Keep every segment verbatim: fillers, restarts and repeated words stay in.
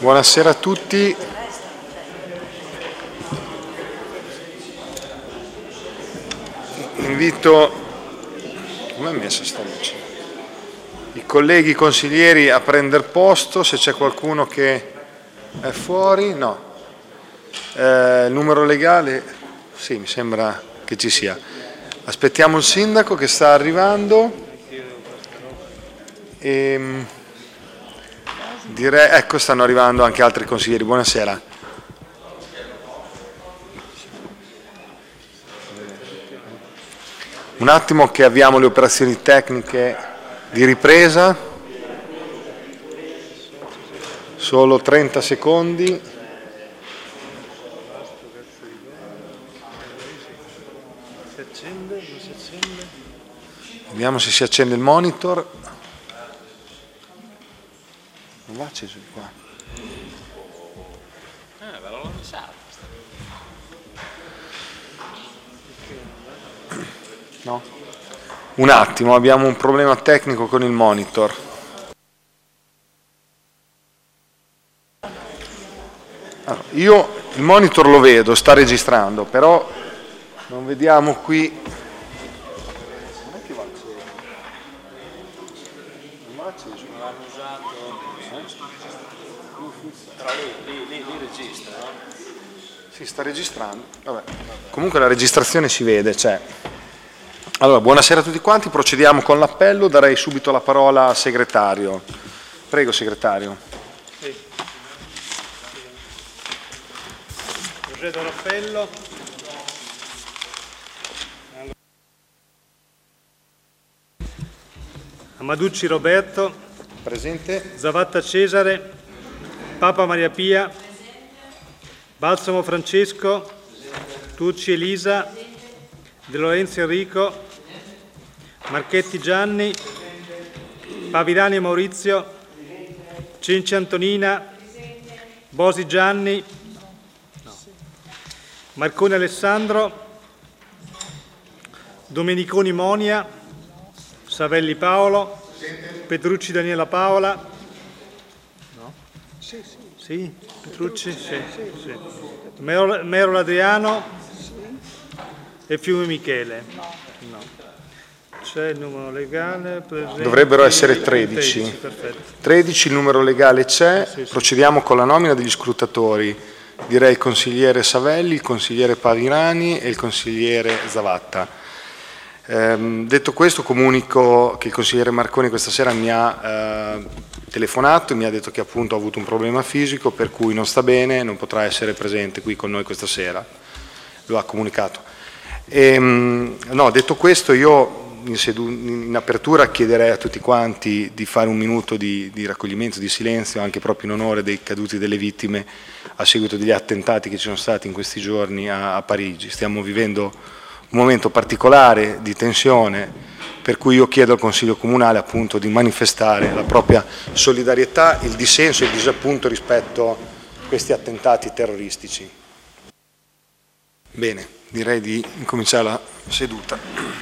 Buonasera a tutti. Invito, come è messa sta luce? I colleghi consiglieri a prendere posto, se c'è qualcuno che è fuori, no. Eh, il numero legale, sì, mi sembra che ci sia. Aspettiamo il sindaco che sta arrivando. E, direi, ecco, stanno arrivando anche altri consiglieri. Buonasera. Un attimo che avviamo le operazioni tecniche di ripresa. Solo trenta secondi. Vediamo se si accende il monitor. Non va acceso di qua. Eh, ve l'ho lasciato. No? Un attimo, abbiamo un problema tecnico con il monitor. Allora, io il monitor lo vedo, sta registrando, però non vediamo qui. Si sta registrando. Vabbè. Comunque la registrazione si vede, c'è. Allora, buonasera a tutti quanti, procediamo con l'appello, darei subito la parola al segretario. Prego, segretario. Sì. Procedo l'appello. Allora. Amaducci Roberto. Presente. Zavatta Cesare. Papa Maria Pia. Balsamo Francesco. Turci Elisa. De Lorenzo Enrico. Marchetti Gianni. Pavidani Maurizio. Cenci Antonina. Bosi Gianni. No. Marconi Alessandro. Domeniconi Monia. Savelli Paolo. Petrucci Daniela Paola. No? Sì, sì. Sì? Petrucci? Sì. sì. Mero, Mero Adriano. E Fiume Michele. No. C'è il numero legale. Presenti. Dovrebbero essere tredici. tredici, perfetto. tredici, il numero legale c'è. Sì, sì. Procediamo con la nomina degli scrutatori. Direi il consigliere Savelli, il consigliere Pavirani e il consigliere Zavatta. Ehm, detto questo, comunico che il consigliere Marconi questa sera mi ha eh, telefonato e mi ha detto che appunto ha avuto un problema fisico per cui non sta bene, non potrà essere presente qui con noi questa sera. Lo ha comunicato. E, no, detto questo, io in, in apertura chiederei a tutti quanti di fare un minuto di, di raccoglimento, di silenzio, anche proprio in onore dei caduti, delle vittime a seguito degli attentati che ci sono stati in questi giorni a, a Parigi. Stiamo vivendo un momento particolare di tensione, per cui io chiedo al Consiglio Comunale appunto di manifestare la propria solidarietà, il dissenso e il disappunto rispetto a questi attentati terroristici. Bene, direi di incominciare la seduta.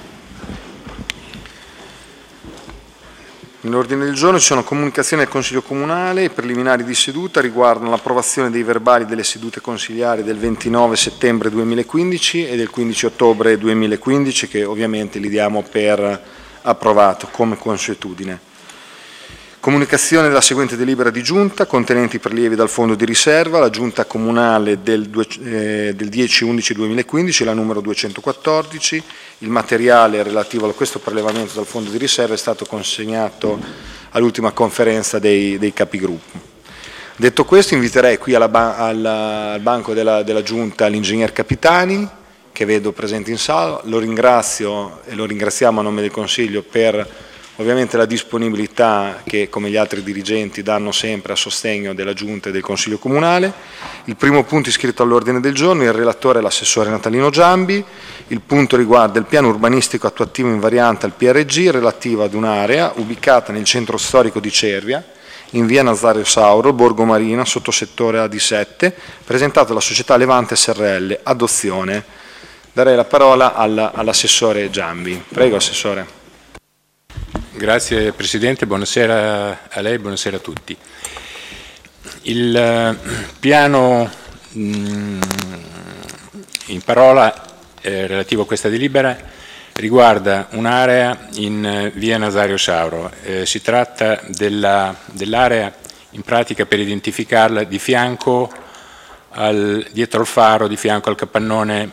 Nell'ordine del giorno ci sono comunicazioni del Consiglio Comunale. I preliminari di seduta riguardano l'approvazione dei verbali delle sedute consigliari del ventinove settembre duemilaquindici e del quindici ottobre duemilaquindici, che ovviamente li diamo per approvato come consuetudine. Comunicazione della seguente delibera di Giunta contenenti i prelievi dal Fondo di Riserva. La Giunta Comunale del, eh, del dieci undici duemilaquindici, la numero duecentoquattordici. Il materiale relativo a questo prelevamento dal Fondo di Riserva è stato consegnato all'ultima conferenza dei, dei capigruppo. Detto questo, inviterei qui alla ba alla, al banco della, della Giunta l'ingegner Capitani, che vedo presente in sala. Lo ringrazio e lo ringraziamo a nome del Consiglio per ovviamente la disponibilità che, come gli altri dirigenti, danno sempre a sostegno della Giunta e del Consiglio Comunale. Il primo punto iscritto all'ordine del giorno, il relatore è l'assessore Natalino Giambi. Il punto riguarda il piano urbanistico attuativo invariante al P R G relativo ad un'area ubicata nel centro storico di Cervia, in via Nazario Sauro, Borgo Marina, sottosettore A D sette, presentato dalla società Levante S R L, adozione. Darei la parola all'assessore Giambi. Prego, assessore. Grazie Presidente, buonasera a lei, buonasera a tutti. il piano mh, in parola eh, relativo a questa delibera riguarda un'area in via Nazario Sauro. Eh, si tratta dell'area dell in pratica, per identificarla, di fianco al, dietro al faro, di fianco al capannone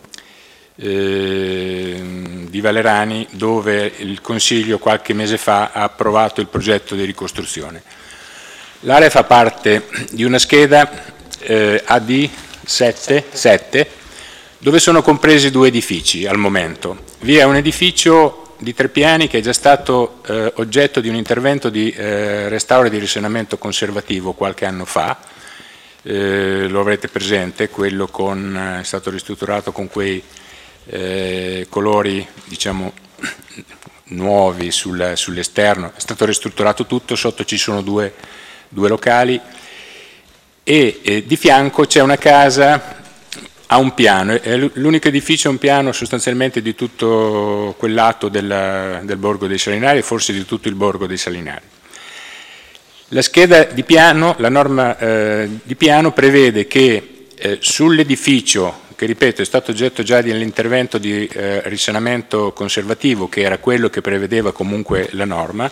eh, di Valerani, dove il Consiglio qualche mese fa ha approvato il progetto di ricostruzione. L'area fa parte di una scheda eh, A D sette, dove sono compresi due edifici al momento. Vi è un edificio di tre piani che è già stato eh, oggetto di un intervento di eh, restauro e di risanamento conservativo qualche anno fa, eh, lo avrete presente, quello con, è stato ristrutturato con quei eh, colori, diciamo, nuovi sul, sull'esterno, è stato ristrutturato tutto, sotto ci sono due, due locali e eh, di fianco c'è una casa a un piano, l'unico edificio è un piano sostanzialmente di tutto quel lato del, del Borgo dei Salinari e forse di tutto il Borgo dei Salinari. La scheda di piano, la norma eh, di piano prevede che eh, sull'edificio, che ripeto è stato oggetto già dell'intervento di eh, risanamento conservativo, che era quello che prevedeva comunque la norma,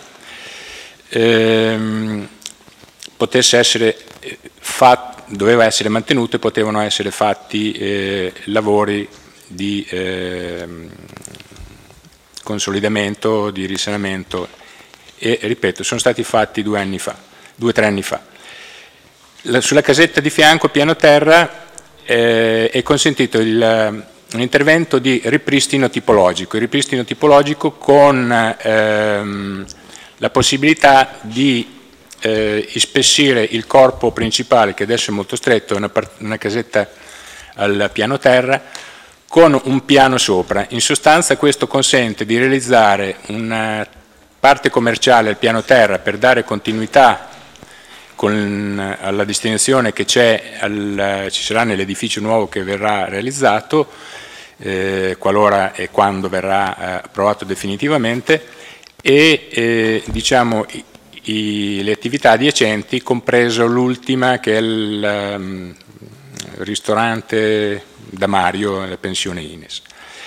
ehm, potesse essere fatto, doveva essere mantenuto e potevano essere fatti eh, lavori di eh, consolidamento, di risanamento e, ripeto, sono stati fatti due anni fa, due o tre anni fa. La, sulla casetta di fianco, piano terra, eh, è consentito il, un intervento di ripristino tipologico, il ripristino tipologico con ehm, la possibilità di Eh, ispessire il corpo principale, che adesso è molto stretto, una, una casetta al piano terra, con un piano sopra. In sostanza questo consente di realizzare una parte commerciale al piano terra per dare continuità con, alla destinazione che c'è, ci sarà nell'edificio nuovo che verrà realizzato, eh, qualora e quando verrà eh, approvato definitivamente, e eh, diciamo I, le attività adiacenti, compreso l'ultima che è il um, ristorante da Mario, la pensione Ines.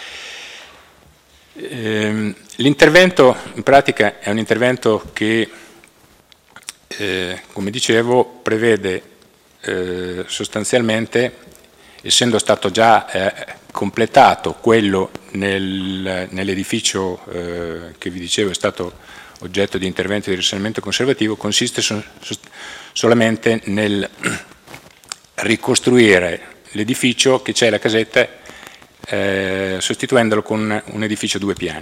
Ehm, l'intervento in pratica è un intervento che, eh, come dicevo, prevede eh, sostanzialmente, essendo stato già eh, completato quello nel, nell'edificio eh, che vi dicevo è stato oggetto di intervento di risanamento conservativo, consiste so, so, solamente nel ricostruire l'edificio che c'è la casetta, eh, sostituendolo con un edificio a due piani.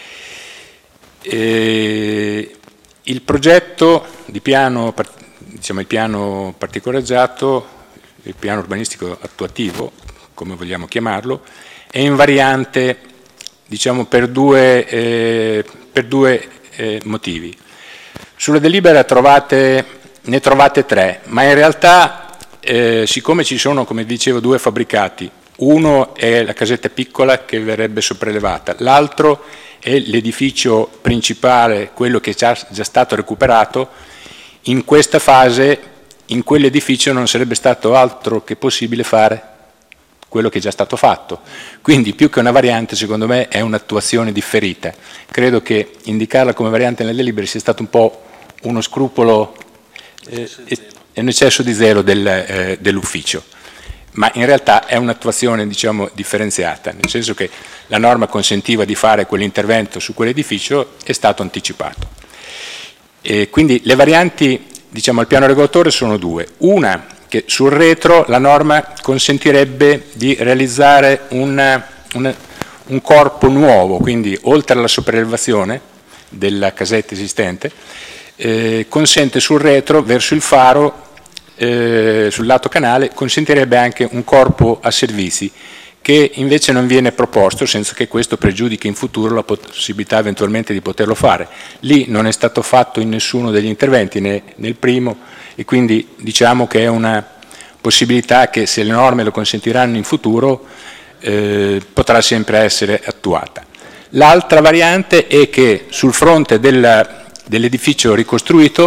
E il progetto di piano, diciamo il piano particolarizzato, il piano urbanistico attuativo, come vogliamo chiamarlo, è invariante, diciamo, per due, eh, per due Eh, motivi. Sulla delibera trovate, ne trovate tre, ma in realtà eh, siccome ci sono, come dicevo, due fabbricati, uno è la casetta piccola che verrebbe sopraelevata, l'altro è l'edificio principale, quello che è già, già stato recuperato, in questa fase in quell'edificio non sarebbe stato altro che possibile fare quello che è già stato fatto. Quindi più che una variante, secondo me, è un'attuazione differita. Credo che indicarla come variante nelle delibere sia stato un po' uno scrupolo eh, e un eccesso di zelo del, eh, dell'ufficio, ma in realtà è un'attuazione, diciamo, differenziata, nel senso che la norma consentiva di fare quell'intervento su quell'edificio, è stato anticipato. E quindi le varianti, diciamo, al piano regolatore sono due. Una, che sul retro la norma consentirebbe di realizzare un, un, un corpo nuovo, quindi oltre alla sopraelevazione della casetta esistente, eh, consente sul retro, verso il faro, eh, sul lato canale, consentirebbe anche un corpo a servizi, che invece non viene proposto, senza che questo pregiudichi in futuro la possibilità eventualmente di poterlo fare. Lì non è stato fatto in nessuno degli interventi, né nel primo, e quindi diciamo che è una possibilità che, se le norme lo consentiranno in futuro, eh, potrà sempre essere attuata. L'altra variante è che sul fronte del, dell'edificio ricostruito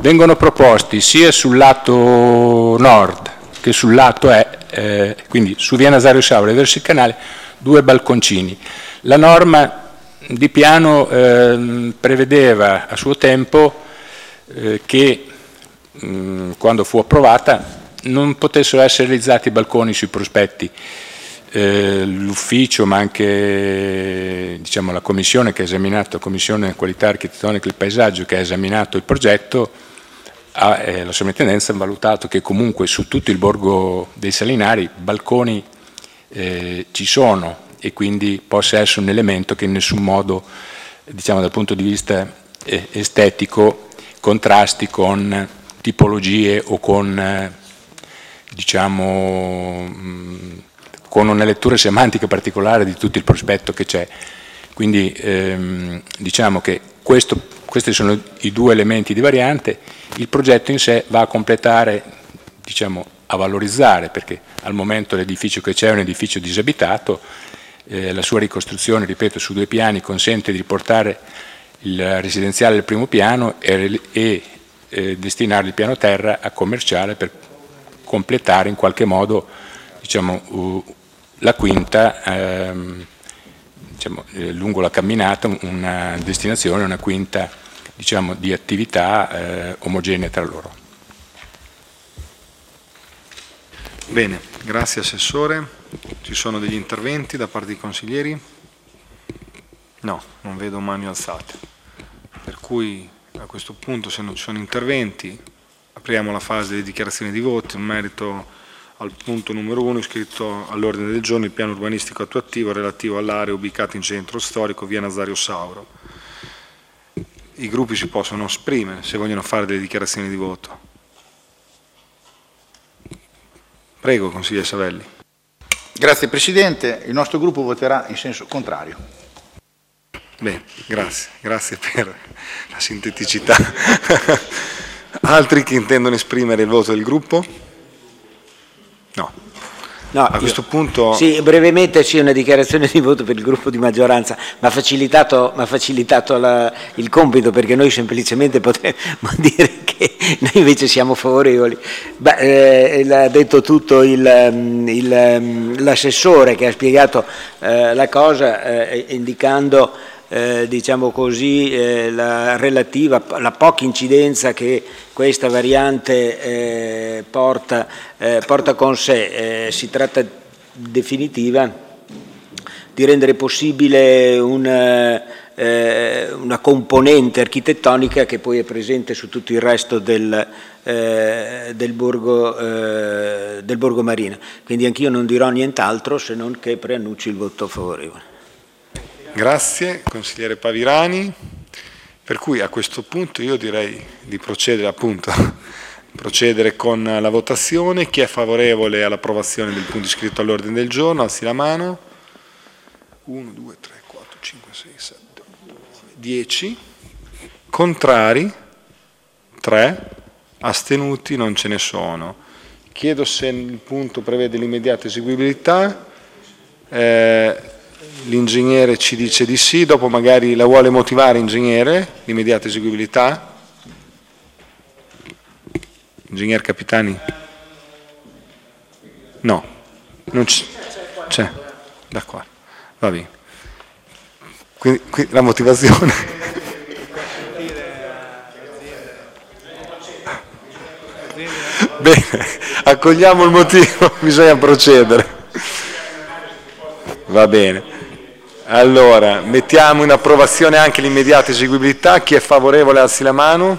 vengono proposti sia sul lato nord che sul lato est, eh, quindi su via Nazario Sauro verso il canale, due balconcini. La norma di piano eh, prevedeva a suo tempo eh, che mh, quando fu approvata non potessero essere realizzati balconi sui prospetti. Eh, l'ufficio, ma anche diciamo, la commissione che ha esaminato, la commissione qualità architettonica del paesaggio che ha esaminato il progetto, ha, eh, la sovrintendenza ha valutato che comunque su tutto il borgo dei Salinari balconi eh, ci sono e quindi possa essere un elemento che in nessun modo, diciamo dal punto di vista eh, estetico, contrasti con tipologie o con eh, diciamo mh, con una lettura semantica particolare di tutto il prospetto che c'è. Quindi ehm, diciamo che questo, questi sono i due elementi di variante. Il progetto in sé va a completare, diciamo a valorizzare, perché al momento l'edificio che c'è è un edificio disabitato, eh, la sua ricostruzione, ripeto, su due piani consente di riportare il residenziale al primo piano e, e eh, destinare il piano terra a commerciale per completare in qualche modo diciamo, uh, la quinta, ehm, diciamo, eh, lungo la camminata, una destinazione, una quinta diciamo, di attività eh, omogenee tra loro. Bene, grazie Assessore. Ci sono degli interventi da parte dei consiglieri? No, non vedo mani alzate. Per cui a questo punto, se non ci sono interventi, apriamo la fase delle dichiarazioni di voto in merito al punto numero uno iscritto all'ordine del giorno, il piano urbanistico attuativo relativo all'area ubicata in centro storico, via Nazario Sauro. I gruppi si possono esprimere se vogliono fare delle dichiarazioni di voto. Prego, consigliere Savelli. Grazie Presidente, il nostro gruppo voterà in senso contrario. Bene, grazie, grazie per la sinteticità. Altri che intendono esprimere il voto del gruppo? No. No, a questo io, punto... Sì, brevemente sì, una dichiarazione di voto per il gruppo di maggioranza, ma ha facilitato, m'ha facilitato la, il compito, perché noi semplicemente potremmo dire che noi invece siamo favorevoli. Beh, eh, l'ha detto tutto l'assessore che ha spiegato eh, la cosa eh, indicando Eh, diciamo così, eh, la relativa, la poca incidenza che questa variante eh, porta, eh, porta con sé. Eh, si tratta definitiva di rendere possibile una, eh, una componente architettonica che poi è presente su tutto il resto del, eh, del, borgo, eh, del borgo marino. Quindi anch'io non dirò nient'altro se non che preannuncio il voto favorevole. Grazie, consigliere Pavirani. Per cui a questo punto io direi di procedere appunto, procedere con la votazione. Chi è favorevole all'approvazione del punto iscritto all'ordine del giorno, alzi la mano. uno, due, tre, quattro, cinque, sei, sette, otto, nove, dieci. Contrari? tre. Astenuti? Non ce ne sono. Chiedo se il punto prevede l'immediata eseguibilità. Eh, L'ingegnere ci dice di sì, dopo magari la vuole motivare, ingegnere, l'immediata eseguibilità? Ingegner Capitani? No, non c'è, d'accordo, va bene. Quindi, quindi la motivazione? Bene, accogliamo il motivo, bisogna procedere. Va bene. Allora, mettiamo in approvazione anche l'immediata eseguibilità. Chi è favorevole alzi la mano.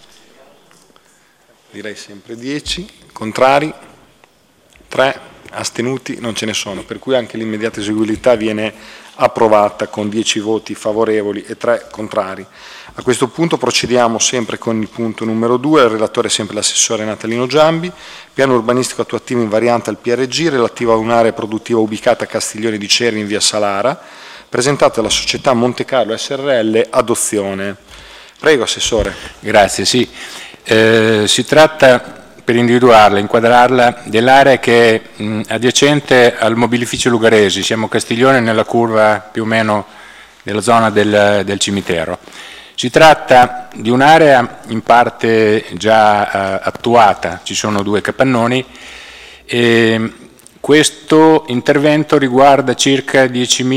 Direi sempre dieci. Contrari? tre. Astenuti? Non ce ne sono. Per cui anche l'immediata eseguibilità viene approvata con dieci voti favorevoli e tre contrari. A questo punto procediamo sempre con il punto numero due. Il relatore è sempre l'assessore Natalino Giambi. Piano urbanistico attuativo in variante al P R G relativo a un'area produttiva ubicata a Castiglione di Cervi in via Salara, presentato dalla società Monte Carlo S R L Adozione. Prego, Assessore. Grazie, sì. Eh, si tratta, per individuarla, inquadrarla, dell'area che è mh, adiacente al mobilificio Lugaresi. Siamo a Castiglione nella curva più o meno della zona del, del cimitero. Si tratta di un'area in parte già eh, attuata, ci sono due capannoni, e questo intervento riguarda circa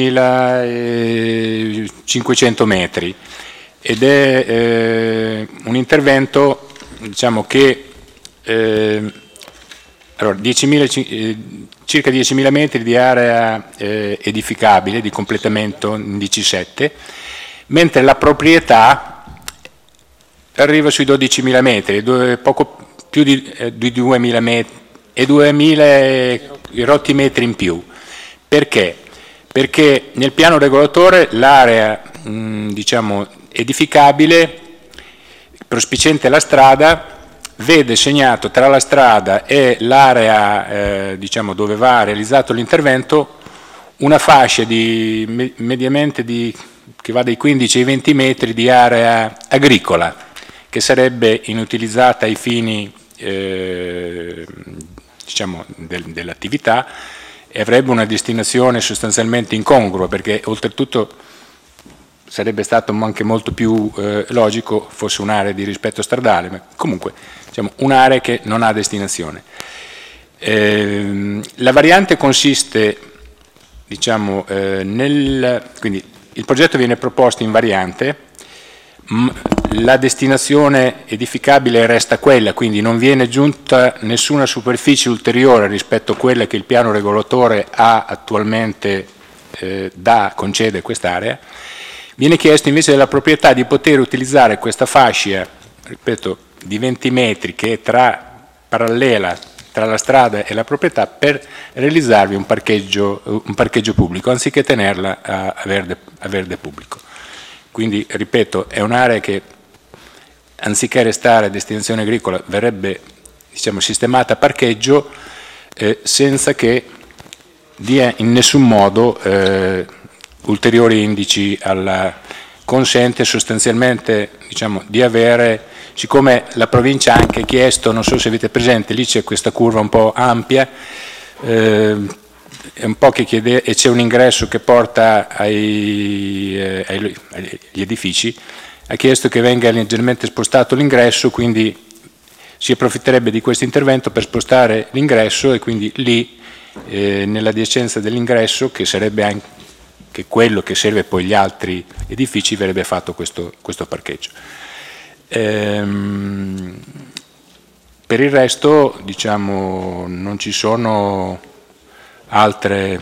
diecimilacinquecento metri ed è eh, un intervento, diciamo, che eh, allora, diecimila, eh, circa diecimila metri di area eh, edificabile, di completamento in D C sette, mentre la proprietà arriva sui dodicimila metri, poco più di, eh, di duemila metri e duemila rotti metri in più. Perché? Perché nel piano regolatore l'area mh, diciamo, edificabile prospiciente alla strada vede segnato tra la strada e l'area eh, diciamo, dove va realizzato l'intervento una fascia di, mediamente di, che va dai quindici ai venti metri di area agricola, che sarebbe inutilizzata ai fini eh, diciamo, del, dell'attività e avrebbe una destinazione sostanzialmente incongrua, perché oltretutto sarebbe stato anche molto più eh, logico fosse un'area di rispetto stradale, ma comunque diciamo, un'area che non ha destinazione. Eh, la variante consiste, diciamo, eh, nel, quindi il progetto viene proposto in variante, mh, la destinazione edificabile resta quella, quindi non viene aggiunta nessuna superficie ulteriore rispetto a quella che il piano regolatore ha attualmente eh, da concede quest'area. Viene chiesto invece della proprietà di poter utilizzare questa fascia, ripeto, di venti metri che è tra, parallela tra la strada e la proprietà per realizzarvi un parcheggio, un parcheggio pubblico, anziché tenerla a, a, verde, a verde pubblico. Quindi, ripeto, è un'area che anziché restare a destinazione agricola verrebbe, diciamo, sistemata a parcheggio eh, senza che dia in nessun modo eh, ulteriori indici alla, consente sostanzialmente, diciamo, di avere, siccome la provincia ha anche chiesto, non so se avete presente, lì c'è questa curva un po' ampia, eh, è un po' che chiede, e c'è un ingresso che porta ai, eh, ai, agli edifici, ha chiesto che venga leggermente spostato l'ingresso, quindi si approfitterebbe di questo intervento per spostare l'ingresso e quindi lì, eh, nell'adiacenza dell'ingresso, che sarebbe anche che quello che serve poi gli altri edifici, verrebbe fatto questo, questo parcheggio. Ehm, per il resto, diciamo, non ci sono altre,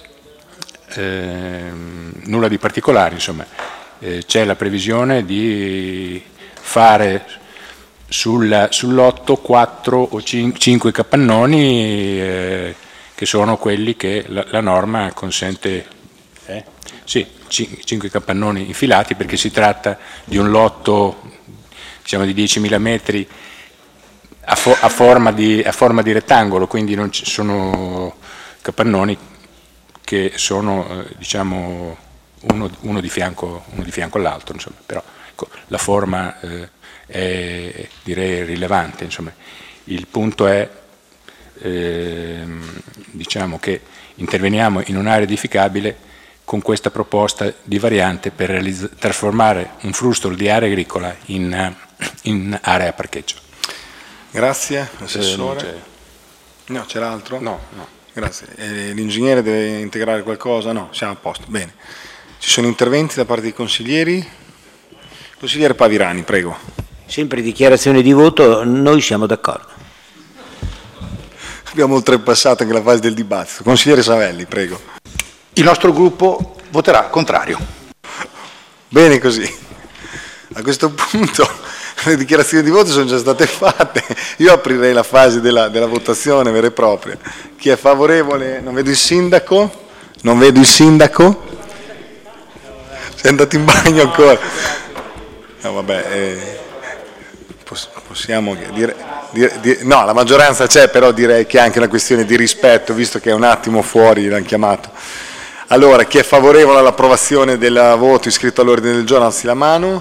eh, nulla di particolare, insomma. Eh, c'è la previsione di fare sul, sull'otto quattro o cinque capannoni eh, che sono quelli che la, la norma consente. Eh? Sì, cinque capannoni infilati, perché si tratta di un lotto, diciamo, di diecimila metri a, fo a, forma di, a forma di rettangolo, quindi non ci sono capannoni che sono eh, diciamo uno, uno, di fianco, uno di fianco all'altro, insomma, però ecco, la forma eh, è, direi, rilevante, insomma. Il punto è eh, diciamo che interveniamo in un'area edificabile con questa proposta di variante per trasformare un frustolo di area agricola in, in area parcheggio. Grazie, Assessore. Eh, no, c'è l'altro? No, no. Grazie. Eh, L'ingegnere deve integrare qualcosa? No, siamo a posto. Bene. Ci sono interventi da parte dei consiglieri? Consigliere Pavirani, prego. Sempre dichiarazione di voto, noi siamo d'accordo. Abbiamo oltrepassato anche la fase del dibattito. Consigliere Savelli, prego. Il nostro gruppo voterà contrario. Bene così. A questo punto le dichiarazioni di voto sono già state fatte. Io aprirei la fase della, della votazione vera e propria. Chi è favorevole? Non vedo il sindaco. Non vedo il sindaco. Sei andato in bagno ancora. No, vabbè, eh, possiamo dire, dire, dire... No, la maggioranza c'è, però direi che è anche una questione di rispetto, visto che è un attimo fuori, l'hanno chiamato. Allora, chi è favorevole all'approvazione del voto iscritto all'ordine del giorno, alzi la mano.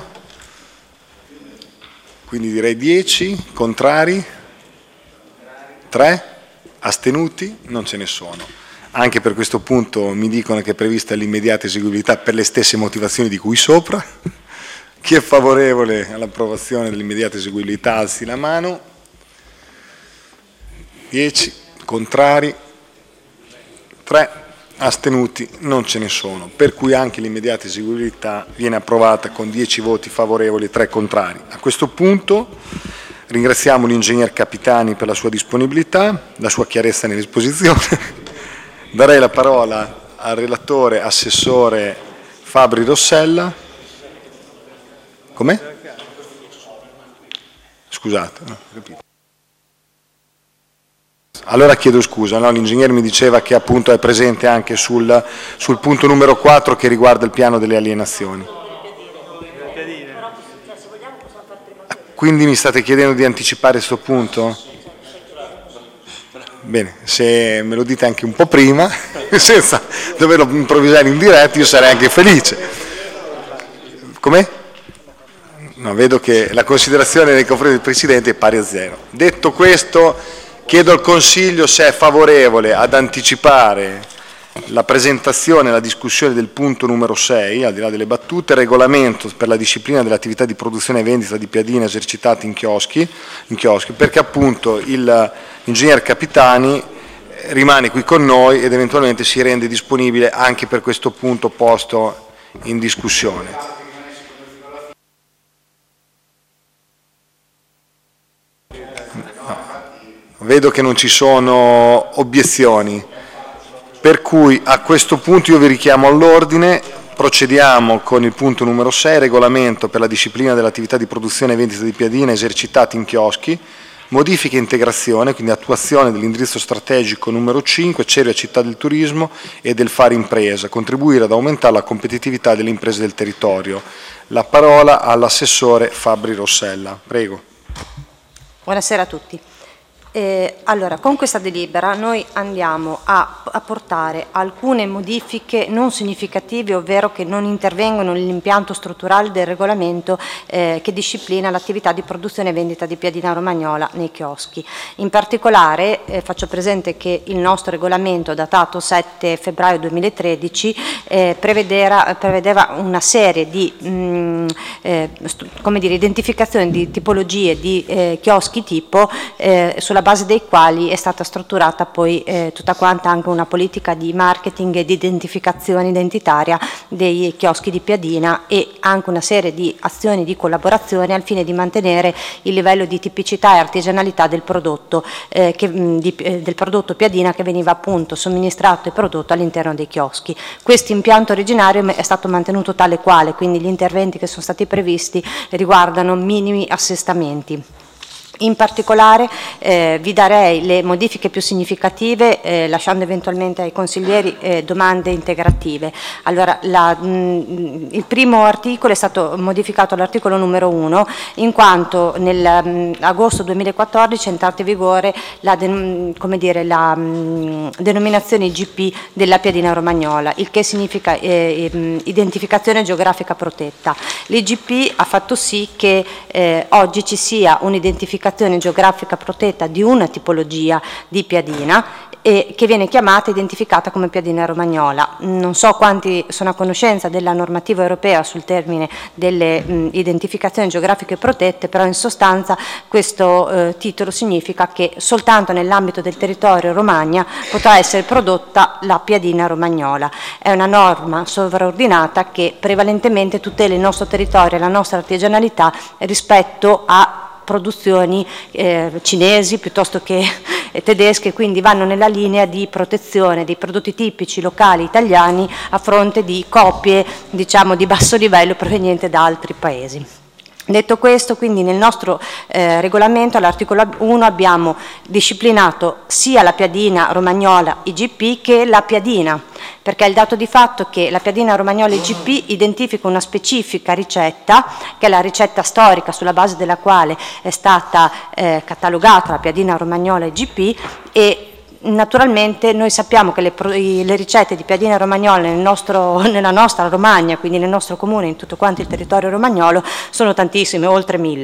Quindi direi dieci, contrari, tre, astenuti, non ce ne sono. Anche per questo punto mi dicono che è prevista l'immediata eseguibilità per le stesse motivazioni di cui sopra, Chi è favorevole all'approvazione dell'immediata eseguibilità alzi la mano. dieci. Contrari. tre. Astenuti non ce ne sono, per cui anche l'immediata eseguibilità viene approvata con dieci voti favorevoli e tre contrari. A questo punto ringraziamo l'ingegner Capitani per la sua disponibilità, la sua chiarezza nell'esposizione. Darei la parola al relatore assessore Fabri Rossella. Com'è? Scusate, no, capito. Allora chiedo scusa, no? L'ingegnere mi diceva che appunto è presente anche sul, sul punto numero quattro che riguarda il piano delle alienazioni. Quindi mi state chiedendo di anticipare questo punto? Bene, se me lo dite anche un po' prima, senza doverlo improvvisare in diretta, io sarei anche felice. Com'è? No, vedo che la considerazione nei confronti del Presidente è pari a zero. Detto questo, chiedo al Consiglio se è favorevole ad anticipare la presentazione e la discussione del punto numero sei, al di là delle battute, regolamento per la disciplina dell'attività di produzione e vendita di piadine esercitate in chioschi, in chioschi perché appunto l'ingegner Capitani rimane qui con noi ed eventualmente si rende disponibile anche per questo punto posto in discussione. Vedo che non ci sono obiezioni, per cui a questo punto io vi richiamo all'ordine, procediamo con il punto numero sei, regolamento per la disciplina dell'attività di produzione e vendita di piadine esercitate in chioschi, modifica e integrazione, quindi attuazione dell'indirizzo strategico numero cinque, Cervia Città del Turismo e del Fare Impresa, contribuire ad aumentare la competitività delle imprese del territorio. La parola all'assessore Fabri Rossella. Prego. Buonasera a tutti. Eh, allora, con questa delibera noi andiamo a apportare alcune modifiche non significative, ovvero che non intervengono nell'impianto strutturale del regolamento eh, che disciplina l'attività di produzione e vendita di piadina romagnola nei chioschi. In particolare eh, faccio presente che il nostro regolamento datato sette febbraio duemilatredici eh, prevedeva, prevedeva una serie di mh, eh, come dire, identificazioni di tipologie di eh, chioschi tipo eh, sulla base dei quali è stata strutturata poi eh, tutta quanta anche una politica di marketing e di identificazione identitaria dei chioschi di piadina e anche una serie di azioni di collaborazione al fine di mantenere il livello di tipicità e artigianalità del prodotto, eh, che, di, eh, del prodotto piadina che veniva appunto somministrato e prodotto all'interno dei chioschi. Questo impianto originario è stato mantenuto tale quale, quindi gli interventi che sono stati previsti riguardano minimi assestamenti. In particolare eh, vi darei le modifiche più significative eh, lasciando eventualmente ai consiglieri eh, domande integrative. Allora, la, mh, il primo articolo è stato modificato all'articolo numero uno in quanto nell'agosto duemilaquattordici è entrata in vigore la, den come dire, la mh, denominazione I G P della piadina romagnola, il che significa eh, identificazione geografica protetta. L'I G P ha fatto sì che eh, oggi ci sia un'identificazione geografica protetta di una tipologia di piadina e che viene chiamata e identificata come piadina romagnola. Non so quanti sono a conoscenza della normativa europea sul termine delle mh, identificazioni geografiche protette, però in sostanza questo eh, titolo significa che soltanto nell'ambito del territorio Romagna potrà essere prodotta la piadina romagnola. È una norma sovraordinata che prevalentemente tutela il nostro territorio e la nostra artigianalità rispetto a produzioni eh, cinesi piuttosto che eh, tedesche, quindi vanno nella linea di protezione dei prodotti tipici locali italiani a fronte di copie, diciamo, di basso livello provenienti da altri paesi. Detto questo, quindi nel nostro eh, regolamento all'articolo uno abbiamo disciplinato sia la piadina romagnola I G P che la piadina, perché il dato di fatto che la piadina romagnola I G P identifica una specifica ricetta, che è la ricetta storica sulla base della quale è stata eh, catalogata la piadina romagnola I G P e naturalmente noi sappiamo che le, le ricette di piadina romagnola nel nostro, nella nostra Romagna, quindi nel nostro comune, in tutto quanto il territorio romagnolo, sono tantissime, oltre mille.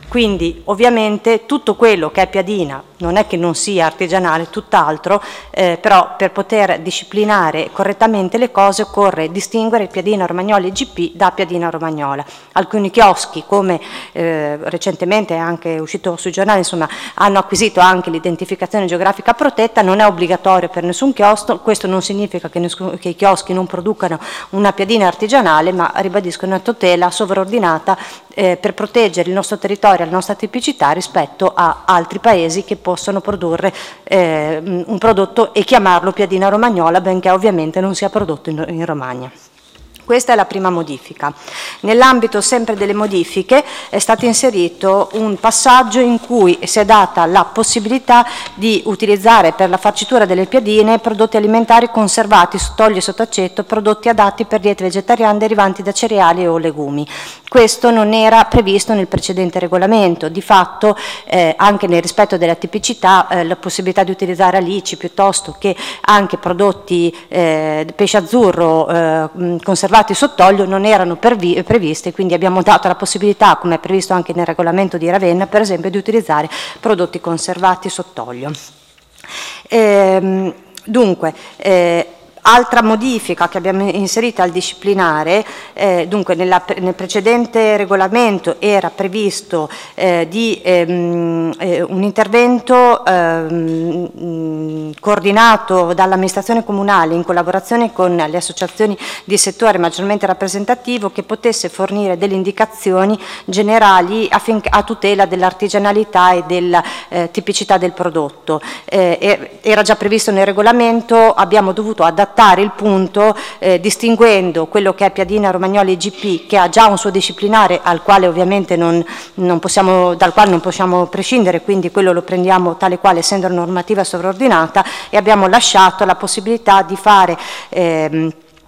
Quindi ovviamente tutto quello che è piadina non è che non sia artigianale, tutt'altro, eh, però per poter disciplinare correttamente le cose occorre distinguere piadina romagnoli G P da piadina romagnola. Alcuni chioschi, come eh, recentemente è anche uscito sui giornali, insomma, hanno acquisito anche l'identificazione geografica protetta, non è obbligatorio per nessun chiosco, questo non significa che, nessun, che i chioschi non producano una piadina artigianale, ma ribadisco una tutela sovraordinata eh, per proteggere il nostro territorio, la nostra tipicità rispetto a altri paesi che possono produrre eh, un prodotto e chiamarlo piadina romagnola, benché ovviamente non sia prodotto in, in Romagna. Questa è la prima modifica. Nell'ambito sempre delle modifiche è stato inserito un passaggio in cui si è data la possibilità di utilizzare per la farcitura delle piadine prodotti alimentari conservati, sott'olio e sott'aceto, prodotti adatti per diete vegetariane derivanti da cereali o legumi. Questo non era previsto nel precedente regolamento, di fatto eh, anche nel rispetto della tipicità eh, la possibilità di utilizzare alici piuttosto che anche prodotti eh, pesce azzurro eh, conservati sott'olio non erano previste, quindi abbiamo dato la possibilità, come è previsto anche nel regolamento di Ravenna, per esempio, di utilizzare prodotti conservati sott'olio. Ehm, dunque, eh, altra modifica che abbiamo inserito al disciplinare, eh, dunque nella, nel precedente regolamento era previsto eh, di, ehm, eh, un intervento ehm, coordinato dall'amministrazione comunale in collaborazione con le associazioni di settore maggiormente rappresentativo che potesse fornire delle indicazioni generali affinché, a tutela dell'artigianalità e della eh, tipicità del prodotto. Eh, era già previsto nel regolamento, abbiamo dovuto adattare il punto eh, distinguendo quello che è piadina romagnoli G P, che ha già un suo disciplinare al quale ovviamente non, non possiamo, dal quale non possiamo prescindere, quindi quello lo prendiamo tale quale essendo normativa sovraordinata, e abbiamo lasciato la possibilità di fare ehm,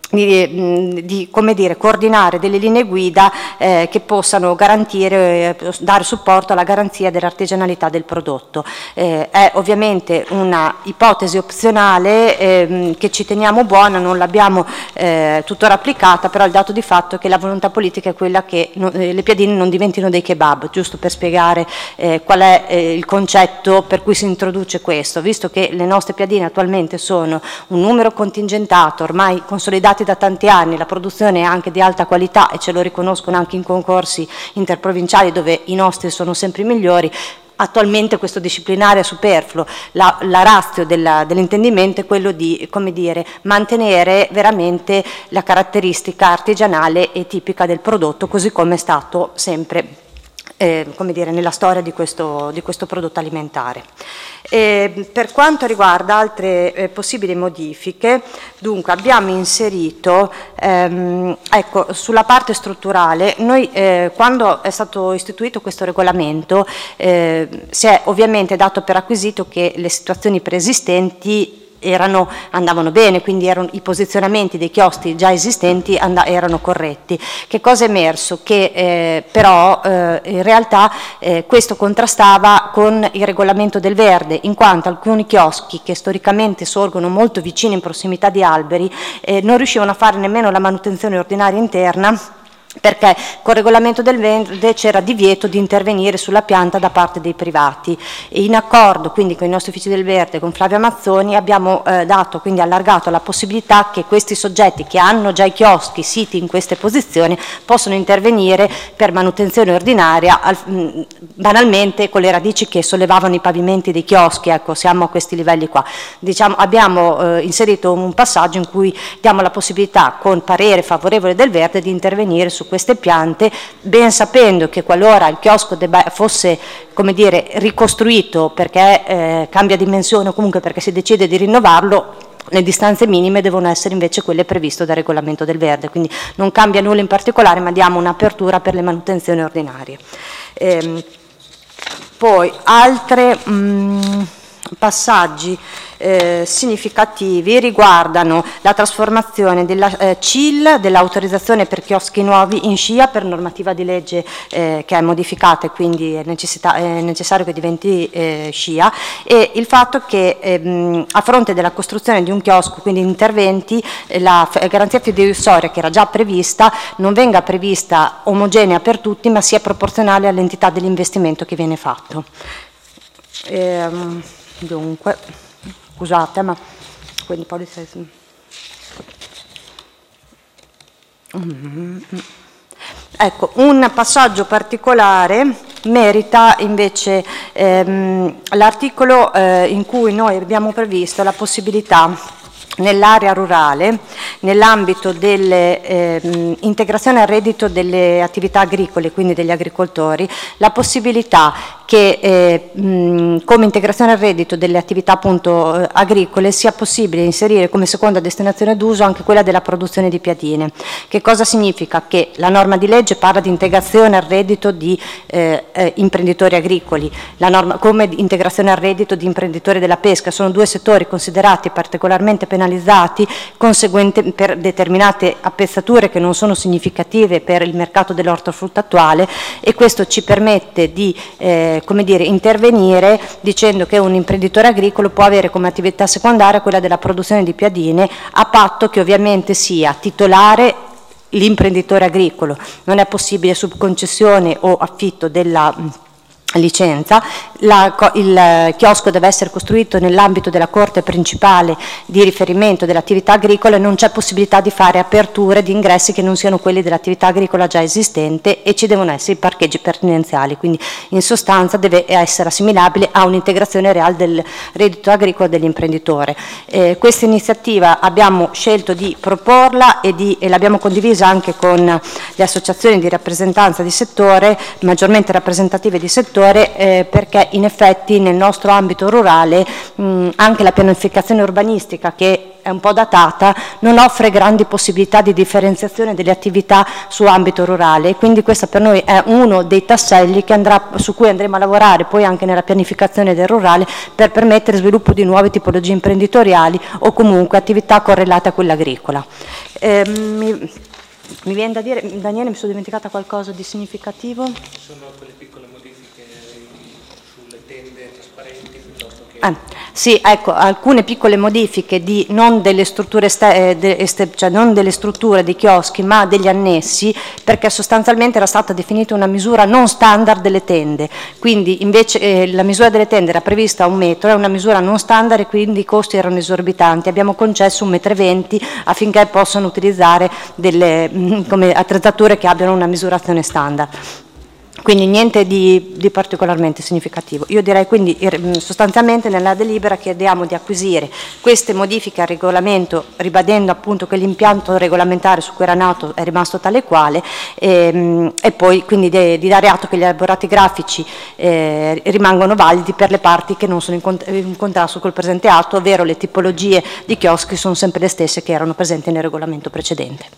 Di, di come dire, coordinare delle linee guida eh, che possano garantire, eh, dare supporto alla garanzia dell'artigianalità del prodotto. Eh, è ovviamente una ipotesi opzionale eh, che ci teniamo buona, non l'abbiamo eh, tuttora applicata, però il dato di fatto è che la volontà politica è quella che no, eh, le piadine non diventino dei kebab, giusto per spiegare eh, qual è eh, il concetto per cui si introduce questo, visto che le nostre piadine attualmente sono un numero contingentato, ormai consolidati da tanti anni, la produzione è anche di alta qualità e ce lo riconoscono anche in concorsi interprovinciali dove i nostri sono sempre migliori. Attualmente questo disciplinare è superfluo, la, la ratio della, dell'intendimento è quello di, come dire, mantenere veramente la caratteristica artigianale e tipica del prodotto, così come è stato sempre Eh, come dire, nella storia di questo, di questo prodotto alimentare. Eh, per quanto riguarda altre eh, possibili modifiche, dunque abbiamo inserito, ehm, ecco, sulla parte strutturale, noi eh, quando è stato istituito questo regolamento eh, si è ovviamente dato per acquisito che le situazioni preesistenti Erano, andavano bene, quindi erano, i posizionamenti dei chioschi già esistenti and- erano corretti. Che cosa è emerso? Che eh, però eh, in realtà eh, questo contrastava con il regolamento del verde, in quanto alcuni chioschi che storicamente sorgono molto vicini in prossimità di alberi eh, non riuscivano a fare nemmeno la manutenzione ordinaria interna, perché col regolamento del verde c'era divieto di intervenire sulla pianta da parte dei privati. E in accordo quindi con i nostri uffici del verde, con Flavia Mazzoni, abbiamo eh, dato, quindi allargato la possibilità che questi soggetti che hanno già i chioschi siti in queste posizioni possono intervenire per manutenzione ordinaria, al, mh, banalmente con le radici che sollevavano i pavimenti dei chioschi. Ecco, siamo a questi livelli qua. Diciamo, abbiamo eh, inserito un passaggio in cui diamo la possibilità, con parere favorevole del verde, di intervenire su queste piante, ben sapendo che qualora il chiosco debba, fosse, come dire, ricostruito perché eh, cambia dimensione o comunque perché si decide di rinnovarlo, le distanze minime devono essere invece quelle previste dal regolamento del verde, quindi non cambia nulla in particolare, ma diamo un'apertura per le manutenzioni ordinarie. Ehm, poi altre... Mh, passaggi eh, significativi riguardano la trasformazione della eh, C I L, dell'autorizzazione per chioschi nuovi in SCIA per normativa di legge eh, che è modificata e quindi è, è necessario che diventi eh, SCIA, e il fatto che ehm, a fronte della costruzione di un chiosco, quindi interventi, eh, la garanzia fideiussoria che era già prevista non venga prevista omogenea per tutti, ma sia proporzionale all'entità dell'investimento che viene fatto. Ehm, dunque, scusate, ma quindi poi mm-hmm. Ecco, un passaggio particolare merita invece ehm, l'articolo eh, in cui noi abbiamo previsto la possibilità nell'area rurale, nell'ambito dell'integrazione eh, al reddito delle attività agricole, quindi degli agricoltori, la possibilità che eh, mh, come integrazione al reddito delle attività appunto eh, agricole sia possibile inserire come seconda destinazione d'uso anche quella della produzione di piadine. Che cosa significa? Che la norma di legge parla di integrazione al reddito di eh, eh, imprenditori agricoli, la norma come integrazione al reddito di imprenditori della pesca, sono due settori considerati particolarmente penalizzati conseguente per determinate appezzature che non sono significative per il mercato dell'ortofrutta attuale, e questo ci permette di eh, come dire, intervenire dicendo che un imprenditore agricolo può avere come attività secondaria quella della produzione di piadine, a patto che ovviamente sia titolare l'imprenditore agricolo. Non è possibile subconcessione o affitto della licenza, la, il chiosco deve essere costruito nell'ambito della corte principale di riferimento dell'attività agricola e non c'è possibilità di fare aperture di ingressi che non siano quelli dell'attività agricola già esistente, e ci devono essere i parcheggi pertinenziali, quindi in sostanza deve essere assimilabile a un'integrazione reale del reddito agricolo dell'imprenditore. Eh, questa iniziativa abbiamo scelto di proporla e, di, e l'abbiamo condivisa anche con le associazioni di rappresentanza di settore, maggiormente rappresentative di settore, Eh, perché in effetti nel nostro ambito rurale mh, anche la pianificazione urbanistica, che è un po' datata, non offre grandi possibilità di differenziazione delle attività su ambito rurale, e quindi questo per noi è uno dei tasselli che andrà, su cui andremo a lavorare poi anche nella pianificazione del rurale, per permettere sviluppo di nuove tipologie imprenditoriali o comunque attività correlate a quella agricola. Eh, mi, mi viene da dire, Daniele, mi sono dimenticata qualcosa di significativo? Sono quelle piccole modifiche sulle tende trasparenti piuttosto che... Eh, sì, ecco, alcune piccole modifiche di, non, delle strutture este, de, este, cioè non delle strutture dei chioschi, ma degli annessi, perché sostanzialmente era stata definita una misura non standard delle tende, quindi invece eh, la misura delle tende era prevista a un metro, è una misura non standard e quindi i costi erano esorbitanti. Abbiamo concesso un metro e venti affinché possano utilizzare delle come attrezzature che abbiano una misurazione standard. Quindi niente di, di particolarmente significativo. Io direi quindi sostanzialmente nella delibera chiediamo di acquisire queste modifiche al regolamento, ribadendo appunto che l'impianto regolamentare su cui era nato è rimasto tale quale, e, e poi quindi de, di dare atto che gli elaborati grafici eh, rimangono validi per le parti che non sono in, cont in contrasto col presente atto, ovvero le tipologie di chioschi sono sempre le stesse che erano presenti nel regolamento precedente.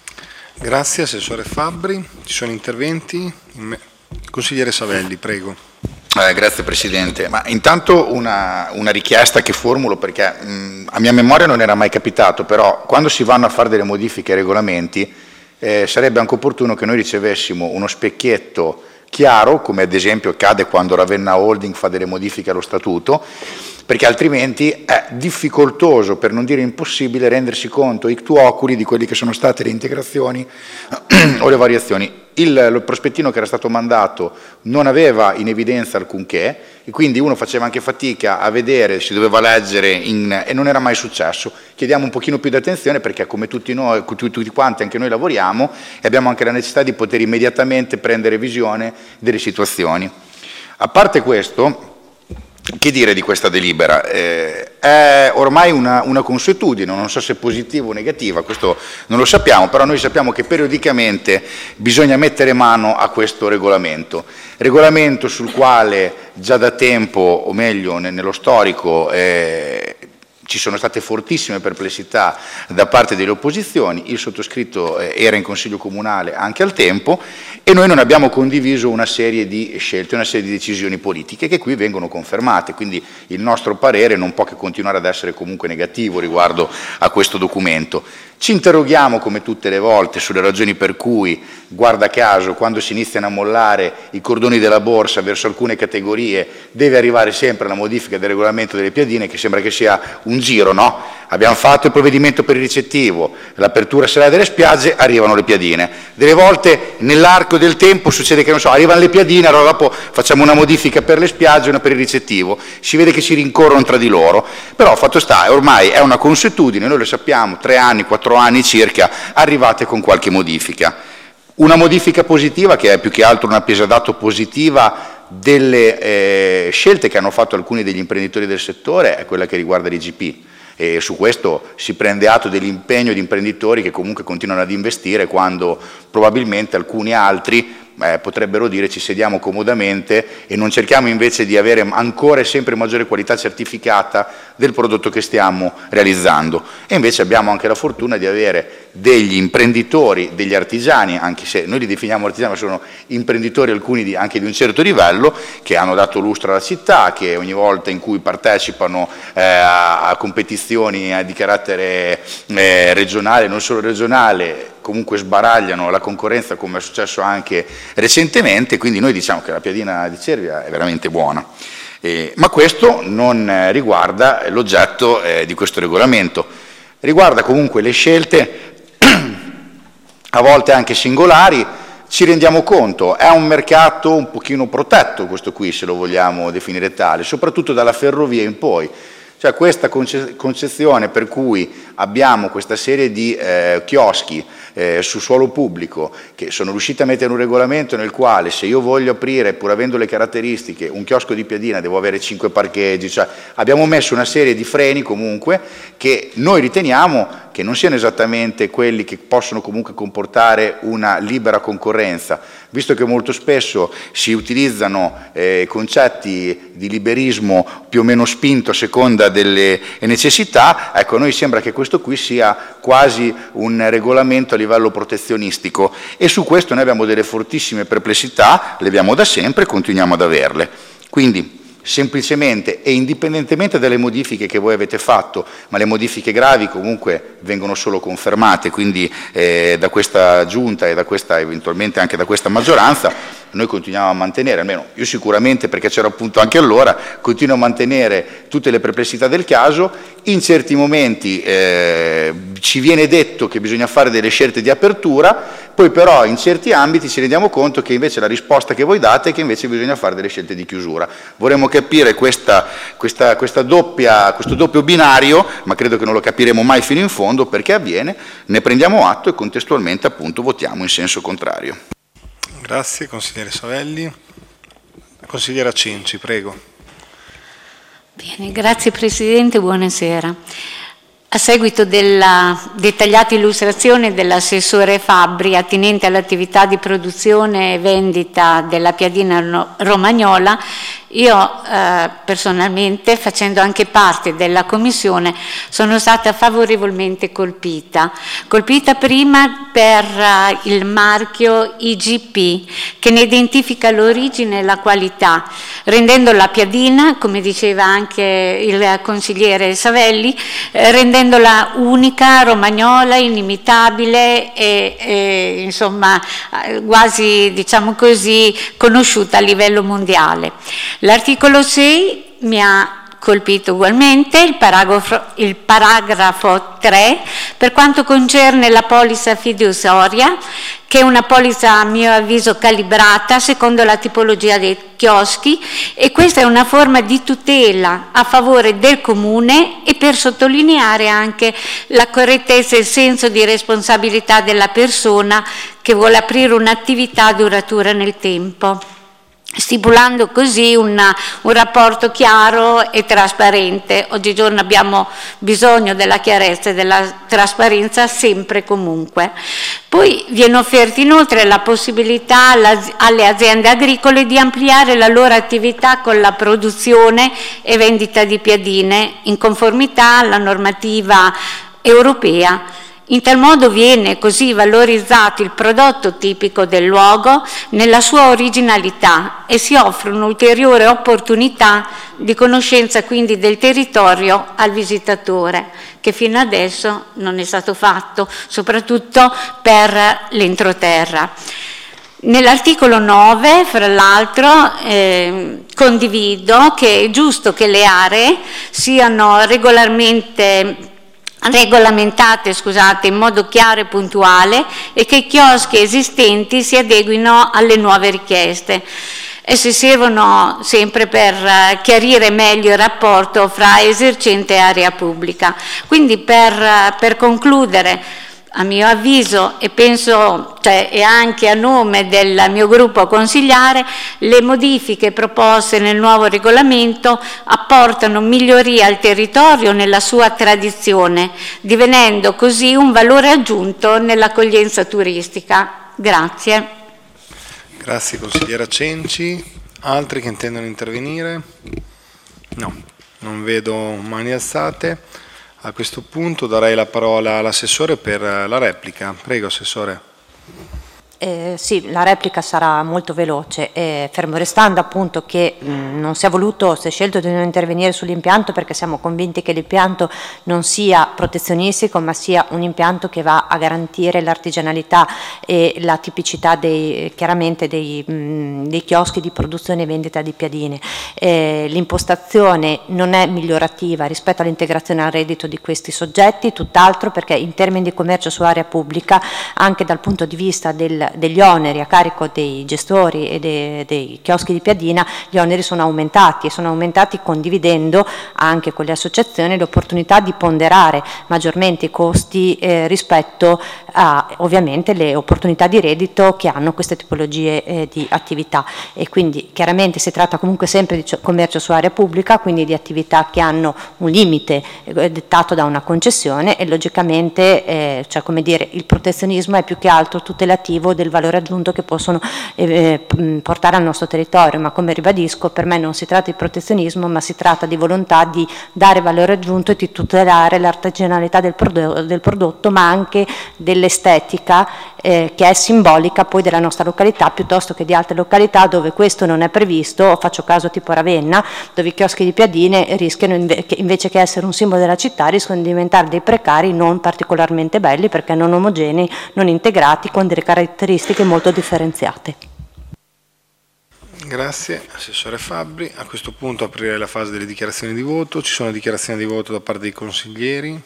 Grazie, Assessore Fabbri. Ci sono interventi? Consigliere Savelli, prego. Eh, grazie Presidente. Ma intanto una, una richiesta che formulo, perché mh, a mia memoria non era mai capitato, però quando si vanno a fare delle modifiche ai regolamenti eh, sarebbe anche opportuno che noi ricevessimo uno specchietto chiaro, come ad esempio accade quando Ravenna Holding fa delle modifiche allo statuto, perché altrimenti è difficoltoso, per non dire impossibile, rendersi conto ictu oculi di quelli che sono state le integrazioni o le variazioni. Il, il prospettino che era stato mandato non aveva in evidenza alcunché, e quindi uno faceva anche fatica a vedere, si doveva leggere in, e non era mai successo. Chiediamo un pochino più di attenzione, perché come tutti noi, tutti, tutti quanti, anche noi lavoriamo e abbiamo anche la necessità di poter immediatamente prendere visione delle situazioni. A parte questo, che dire di questa delibera? Eh, è ormai una, una consuetudine, non so se positiva o negativa, questo non lo sappiamo, però noi sappiamo che periodicamente bisogna mettere mano a questo regolamento, regolamento sul quale già da tempo, o meglio nello storico, eh, ci sono state fortissime perplessità da parte delle opposizioni, il sottoscritto eh, era in Consiglio Comunale anche al tempo e noi non abbiamo condiviso una serie di scelte, una serie di decisioni politiche che qui vengono confermate, quindi il nostro parere non può che continuare ad essere comunque negativo riguardo a questo documento. Ci interroghiamo come tutte le volte sulle ragioni per cui, guarda caso, quando si iniziano a mollare i cordoni della borsa verso alcune categorie deve arrivare sempre la modifica del regolamento delle piadine, che sembra che sia un giro, no? Abbiamo fatto il provvedimento per il ricettivo, l'apertura serale delle spiagge, arrivano le piadine. Delle volte nell'arco del tempo succede che, non so, arrivano le piadine, allora dopo facciamo una modifica per le spiagge e una per il ricettivo. Si vede che si rincorrono tra di loro, però fatto sta, ormai è una consuetudine, noi lo sappiamo, tre anni, quattro anni circa, arrivate con qualche modifica. Una modifica positiva, che è più che altro una pesa dato positiva delle eh, scelte che hanno fatto alcuni degli imprenditori del settore, è quella che riguarda l'I G P. E su questo si prende atto dell'impegno di imprenditori che comunque continuano ad investire quando probabilmente alcuni altri eh, potrebbero dire ci sediamo comodamente e non cerchiamo invece di avere ancora e sempre maggiore qualità certificata del prodotto che stiamo realizzando. E invece abbiamo anche la fortuna di avere degli imprenditori, degli artigiani, anche se noi li definiamo artigiani, ma sono imprenditori alcuni di, anche di un certo livello, che hanno dato lustro alla città, che ogni volta in cui partecipano eh, a, a competizioni eh, di carattere eh, regionale, non solo regionale, comunque sbaragliano la concorrenza, come è successo anche recentemente, quindi noi diciamo che la piadina di Cervia è veramente buona. Eh, ma questo non eh, riguarda l'oggetto eh, di questo regolamento, riguarda comunque le scelte a volte anche singolari. Ci rendiamo conto, è un mercato un pochino protetto questo qui, se lo vogliamo definire tale, soprattutto dalla ferrovia in poi. Cioè questa conce concezione per cui abbiamo questa serie di eh, chioschi eh, su suolo pubblico che sono riusciti a mettere un regolamento nel quale se io voglio aprire, pur avendo le caratteristiche, un chiosco di piadina devo avere cinque parcheggi, cioè abbiamo messo una serie di freni comunque che noi riteniamo che non siano esattamente quelli che possono comunque comportare una libera concorrenza, visto che molto spesso si utilizzano eh, concetti di liberismo più o meno spinto a seconda delle necessità. Ecco, a noi sembra che questo qui sia quasi un regolamento a livello protezionistico e su questo noi abbiamo delle fortissime perplessità, le abbiamo da sempre e continuiamo ad averle. Quindi semplicemente e indipendentemente dalle modifiche che voi avete fatto, ma le modifiche gravi comunque vengono solo confermate, quindi eh, da questa giunta e da questa, eventualmente anche da questa maggioranza, noi continuiamo a mantenere, almeno io sicuramente perché c'era appunto anche allora, continuo a mantenere tutte le perplessità del caso. In certi momenti eh, ci viene detto che bisogna fare delle scelte di apertura, poi però in certi ambiti ci rendiamo conto che invece la risposta che voi date è che invece bisogna fare delle scelte di chiusura. Vorremmo capire questa, questa, questa doppia, questo doppio binario, ma credo che non lo capiremo mai fino in fondo perché avviene, ne prendiamo atto e contestualmente appunto votiamo in senso contrario. Grazie, consigliere Savelli. Consigliera Cenci, prego. Bene, grazie Presidente, buonasera. A seguito della dettagliata illustrazione dell'assessore Fabbri attinente all'attività di produzione e vendita della piadina romagnola, io eh, personalmente, facendo anche parte della commissione, sono stata favorevolmente colpita. Colpita prima per uh, il marchio I G P, che ne identifica l'origine e la qualità, rendendo la piadina, come diceva anche il consigliere Savelli, eh, rendendola unica, romagnola, inimitabile e, e insomma quasi, diciamo così, conosciuta a livello mondiale. L'articolo sei mi ha colpito ugualmente, il paragrafo, il paragrafo tre, per quanto concerne la polizza fideiussoria, che è una polizza a mio avviso calibrata secondo la tipologia dei chioschi, e questa è una forma di tutela a favore del comune e per sottolineare anche la correttezza e il senso di responsabilità della persona che vuole aprire un'attività duratura nel tempo. stipulando così una, un rapporto chiaro e trasparente. Oggigiorno abbiamo bisogno della chiarezza e della trasparenza sempre e comunque. Poi viene offerta inoltre la possibilità alle aziende agricole di ampliare la loro attività con la produzione e vendita di piadine in conformità alla normativa europea. In tal modo viene così valorizzato il prodotto tipico del luogo nella sua originalità e si offre un'ulteriore opportunità di conoscenza quindi del territorio al visitatore, che fino adesso non è stato fatto, soprattutto per l'entroterra. Nell'articolo nove, fra l'altro, eh, condivido che è giusto che le aree siano regolarmente regolamentate scusate, in modo chiaro e puntuale e che i chioschi esistenti si adeguino alle nuove richieste. Essi servono sempre per chiarire meglio il rapporto fra esercente e area pubblica. Quindi per, per concludere, a mio avviso, e penso, cioè, e anche a nome del mio gruppo consigliare, le modifiche proposte nel nuovo regolamento apportano miglioria al territorio nella sua tradizione, divenendo così un valore aggiunto nell'accoglienza turistica. Grazie. Grazie consigliera Cenci. Altri che intendono intervenire? No, non vedo mani alzate. A questo punto darei la parola all'assessore per la replica. Prego, assessore. Eh, sì, la replica sarà molto veloce, eh, fermo restando appunto che mh, non si è voluto, si è scelto di non intervenire sull'impianto perché siamo convinti che l'impianto non sia protezionistico ma sia un impianto che va a garantire l'artigianalità e la tipicità dei, chiaramente dei, mh, dei chioschi di produzione e vendita di piadine. Eh, l'impostazione non è migliorativa rispetto all'integrazione al reddito di questi soggetti, tutt'altro, perché in termini di commercio su area pubblica, anche dal punto di vista del degli oneri a carico dei gestori e dei, dei chioschi di piadina, gli oneri sono aumentati e sono aumentati condividendo anche con le associazioni l'opportunità di ponderare maggiormente i costi eh, rispetto a ovviamente le opportunità di reddito che hanno queste tipologie eh, di attività, e quindi chiaramente si tratta comunque sempre di commercio su area pubblica, quindi di attività che hanno un limite eh, dettato da una concessione, e logicamente eh, cioè, come dire, il protezionismo è più che altro tutelativo del valore aggiunto che possono eh, portare al nostro territorio, ma come ribadisco, per me non si tratta di protezionismo ma si tratta di volontà di dare valore aggiunto e di tutelare l'artigianalità del, prodotto, del prodotto ma anche dell'estetica eh, che è simbolica poi della nostra località piuttosto che di altre località dove questo non è previsto. Faccio caso tipo Ravenna, dove i chioschi di piadine rischiano inve invece che essere un simbolo della città rischiano di diventare dei precari non particolarmente belli perché non omogenei, non integrati, con delle caratteristiche molto differenziate. Grazie, assessore Fabbri. A questo punto aprirei la fase delle dichiarazioni di voto. Ci sono dichiarazioni di voto da parte dei consiglieri.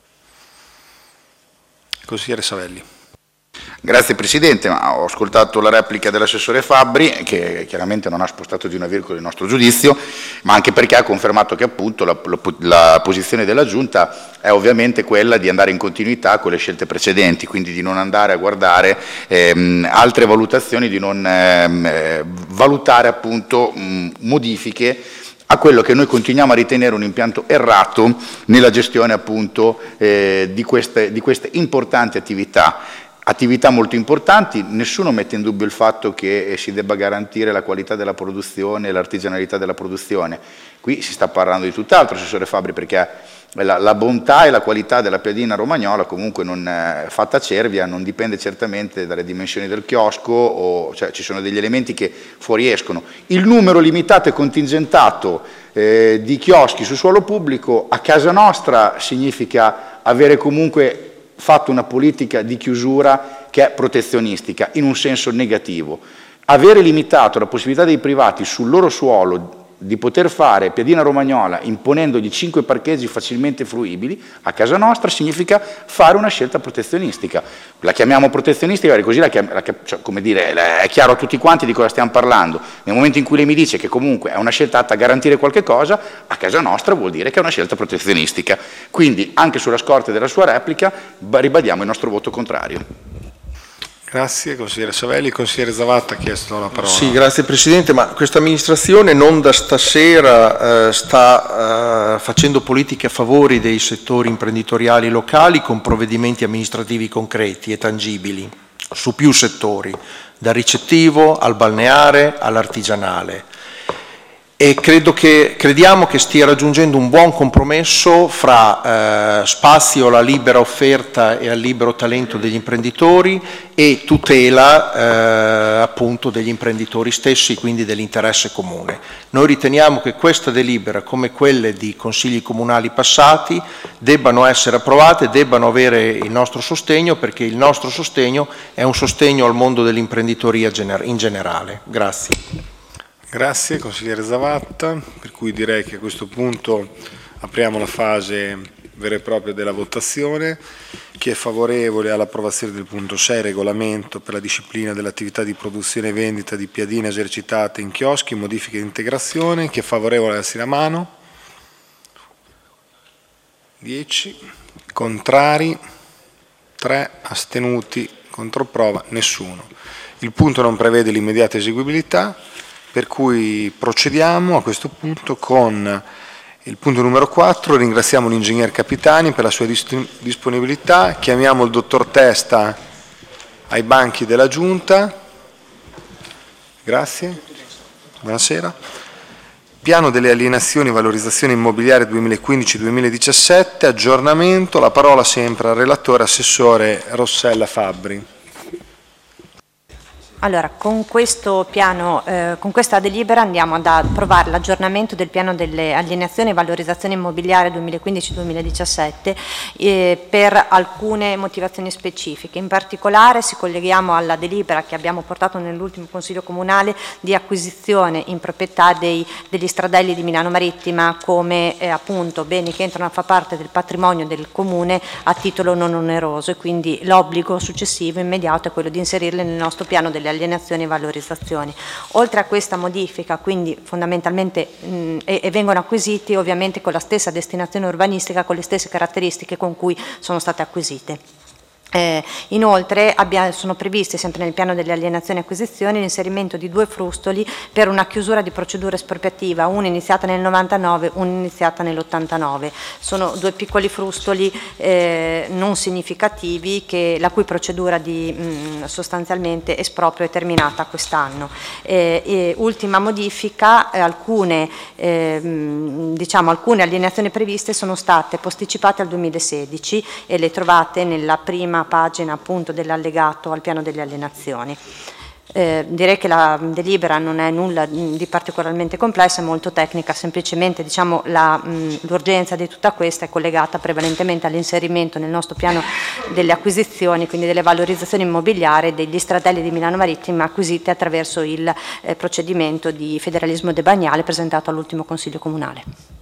Consigliere Savelli. Grazie Presidente, ma ho ascoltato la replica dell'assessore Fabbri, che chiaramente non ha spostato di una virgola il nostro giudizio, ma anche perché ha confermato che appunto la, la, la posizione della Giunta è ovviamente quella di andare in continuità con le scelte precedenti, quindi di non andare a guardare ehm, altre valutazioni, di non ehm, valutare appunto mh, modifiche a quello che noi continuiamo a ritenere un impianto errato nella gestione appunto eh, di, queste, di queste importanti attività. Attività molto importanti, nessuno mette in dubbio il fatto che si debba garantire la qualità della produzione e l'artigianalità della produzione. Qui si sta parlando di tutt'altro, assessore Fabbri, perché la, la bontà e la qualità della piadina romagnola comunque non è fatta a cervia, non dipende certamente dalle dimensioni del chiosco, o, cioè ci sono degli elementi che fuoriescono. Il numero limitato e contingentato eh, di chioschi su suolo pubblico a casa nostra significa avere comunque fatto una politica di chiusura che è protezionistica in un senso negativo. Avere limitato la possibilità dei privati sul loro suolo di poter fare piadina romagnola imponendogli cinque parcheggi facilmente fruibili a casa nostra significa fare una scelta protezionistica. La chiamiamo protezionistica così la chiam- la, cioè, come dire, è chiaro a tutti quanti di cosa stiamo parlando. Nel momento in cui lei mi dice che comunque è una scelta atta a garantire qualche cosa, a casa nostra vuol dire che è una scelta protezionistica. Quindi anche sulla scorta della sua replica ribadiamo il nostro voto contrario. Grazie, consigliere Savelli. Consigliere Zavatta ha chiesto la parola. Sì, grazie Presidente, ma questa amministrazione non da stasera eh, sta eh, facendo politiche a favore dei settori imprenditoriali locali con provvedimenti amministrativi concreti e tangibili su più settori, dal ricettivo al balneare all'artigianale. E credo che, crediamo che stia raggiungendo un buon compromesso fra eh, spazio alla libera offerta e al libero talento degli imprenditori e tutela eh, appunto degli imprenditori stessi, quindi dell'interesse comune. Noi riteniamo che questa delibera, come quelle di consigli comunali passati, debbano essere approvate, debbano avere il nostro sostegno, perché il nostro sostegno è un sostegno al mondo dell'imprenditoria in generale. Grazie. Grazie consigliere Zavatta, per cui direi che a questo punto apriamo la fase vera e propria della votazione. Chi è favorevole all'approvazione del punto sei, regolamento per la disciplina dell'attività di produzione e vendita di piadine esercitate in chioschi, modifiche e integrazione, chi è favorevole alzi la mano. dieci, contrari, tre, astenuti, controprova, nessuno. Il punto non prevede l'immediata eseguibilità, per cui procediamo a questo punto con il punto numero quattro. Ringraziamo l'ingegner Capitani per la sua disponibilità. Chiamiamo il dottor Testa ai banchi della Giunta. Grazie. Buonasera. Piano delle alienazioni e valorizzazione immobiliare duemilaquindici duemiladiciassette, aggiornamento. La parola sempre al relatore assessore Rossella Fabbri. Allora, con questo piano, eh, con questa delibera andiamo ad approvare l'aggiornamento del piano delle alienazioni e valorizzazione immobiliare duemilaquindici duemiladiciassette eh, per alcune motivazioni specifiche. In particolare si colleghiamo alla delibera che abbiamo portato nell'ultimo Consiglio Comunale di acquisizione in proprietà dei, degli stradelli di Milano Marittima come eh, appunto beni che entrano a far parte del patrimonio del Comune a titolo non oneroso, e quindi l'obbligo successivo immediato è quello di inserirle nel nostro piano delle alienazioni e valorizzazioni. Oltre a questa modifica, quindi fondamentalmente mh, e, e vengono acquisiti ovviamente con la stessa destinazione urbanistica, con le stesse caratteristiche con cui sono state acquisite. Eh, inoltre abbiamo, sono previsti sempre nel piano delle alienazioni e acquisizioni l'inserimento di due frustoli per una chiusura di procedura espropriativa, una iniziata nel novantanove, una iniziata nell'ottantanove. Sono due piccoli frustoli eh, non significativi che, la cui procedura di mh, sostanzialmente esproprio è terminata quest'anno. Eh, e ultima modifica, eh, alcune, eh, diciamo, alcune alienazioni previste sono state posticipate al duemilasedici e le trovate nella prima pagina appunto dell'allegato al piano delle alienazioni. Eh, direi che la delibera non è nulla di particolarmente complessa, è molto tecnica, semplicemente diciamo, l'urgenza di tutta questa è collegata prevalentemente all'inserimento nel nostro piano delle acquisizioni, quindi delle valorizzazioni immobiliari degli stradelli di Milano Marittima acquisite attraverso il eh, procedimento di federalismo demaniale presentato all'ultimo Consiglio Comunale.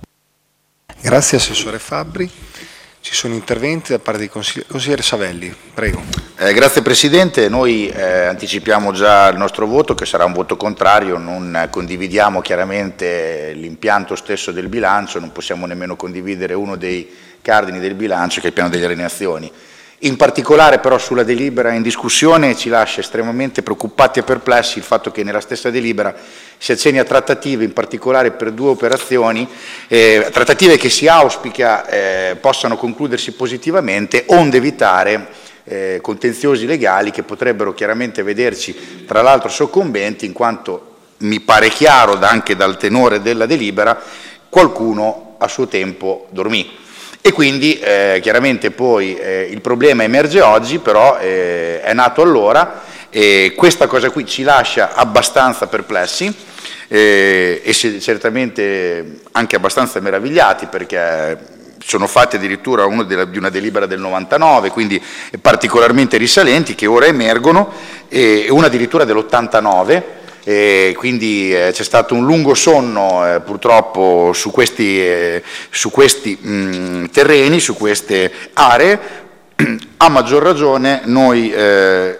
Grazie Assessore Fabbri. Ci sono interventi da parte del consigliere, consigliere Savelli, prego. Eh, grazie Presidente, noi eh, anticipiamo già il nostro voto che sarà un voto contrario, non condividiamo chiaramente l'impianto stesso del bilancio, non possiamo nemmeno condividere uno dei cardini del bilancio che è il piano delle alienazioni. In particolare però sulla delibera in discussione ci lascia estremamente preoccupati e perplessi il fatto che nella stessa delibera si accenni a trattative, in particolare per due operazioni, eh, trattative che si auspica eh, possano concludersi positivamente, onde evitare eh, contenziosi legali che potrebbero chiaramente vederci tra l'altro soccombenti, in quanto mi pare chiaro anche dal tenore della delibera, qualcuno a suo tempo dormì. E quindi eh, chiaramente poi eh, il problema emerge oggi, però eh, è nato allora, e questa cosa qui ci lascia abbastanza perplessi eh, e certamente anche abbastanza meravigliati, perché sono fatti addirittura uno della, di una delibera del novantanove, quindi particolarmente risalenti, che ora emergono, e una addirittura dell'ottantanove. E quindi eh, c'è stato un lungo sonno eh, purtroppo su questi, eh, su questi mh, terreni, su queste aree. A maggior ragione noi eh,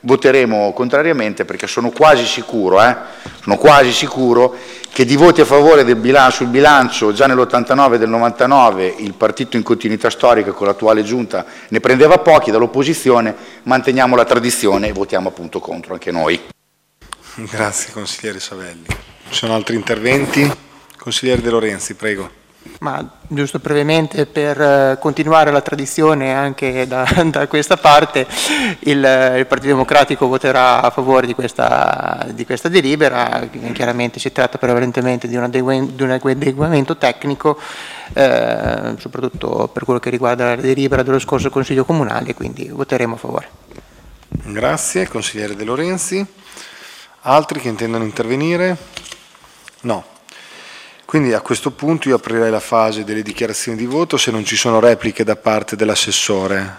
voteremo contrariamente perché sono quasi sicuro, eh, sono quasi sicuro che di voti a favore del bilancio, sul bilancio già nell'ottantanove e del novantanove il partito in continuità storica con l'attuale giunta ne prendeva pochi, dall'opposizione manteniamo la tradizione e votiamo appunto contro anche noi. Grazie consigliere Savelli. Ci sono altri interventi? Consigliere De Lorenzi, prego. Ma giusto brevemente per continuare la tradizione anche da, da questa parte, il, il Partito Democratico voterà a favore di questa, di questa delibera. Chiaramente si tratta prevalentemente di un, adegu- di un adeguamento tecnico, eh, soprattutto per quello che riguarda la delibera dello scorso Consiglio Comunale, quindi voteremo a favore. Grazie, consigliere De Lorenzi. Altri che intendono intervenire? No. Quindi a questo punto io aprirei la fase delle dichiarazioni di voto se non ci sono repliche da parte dell'assessore.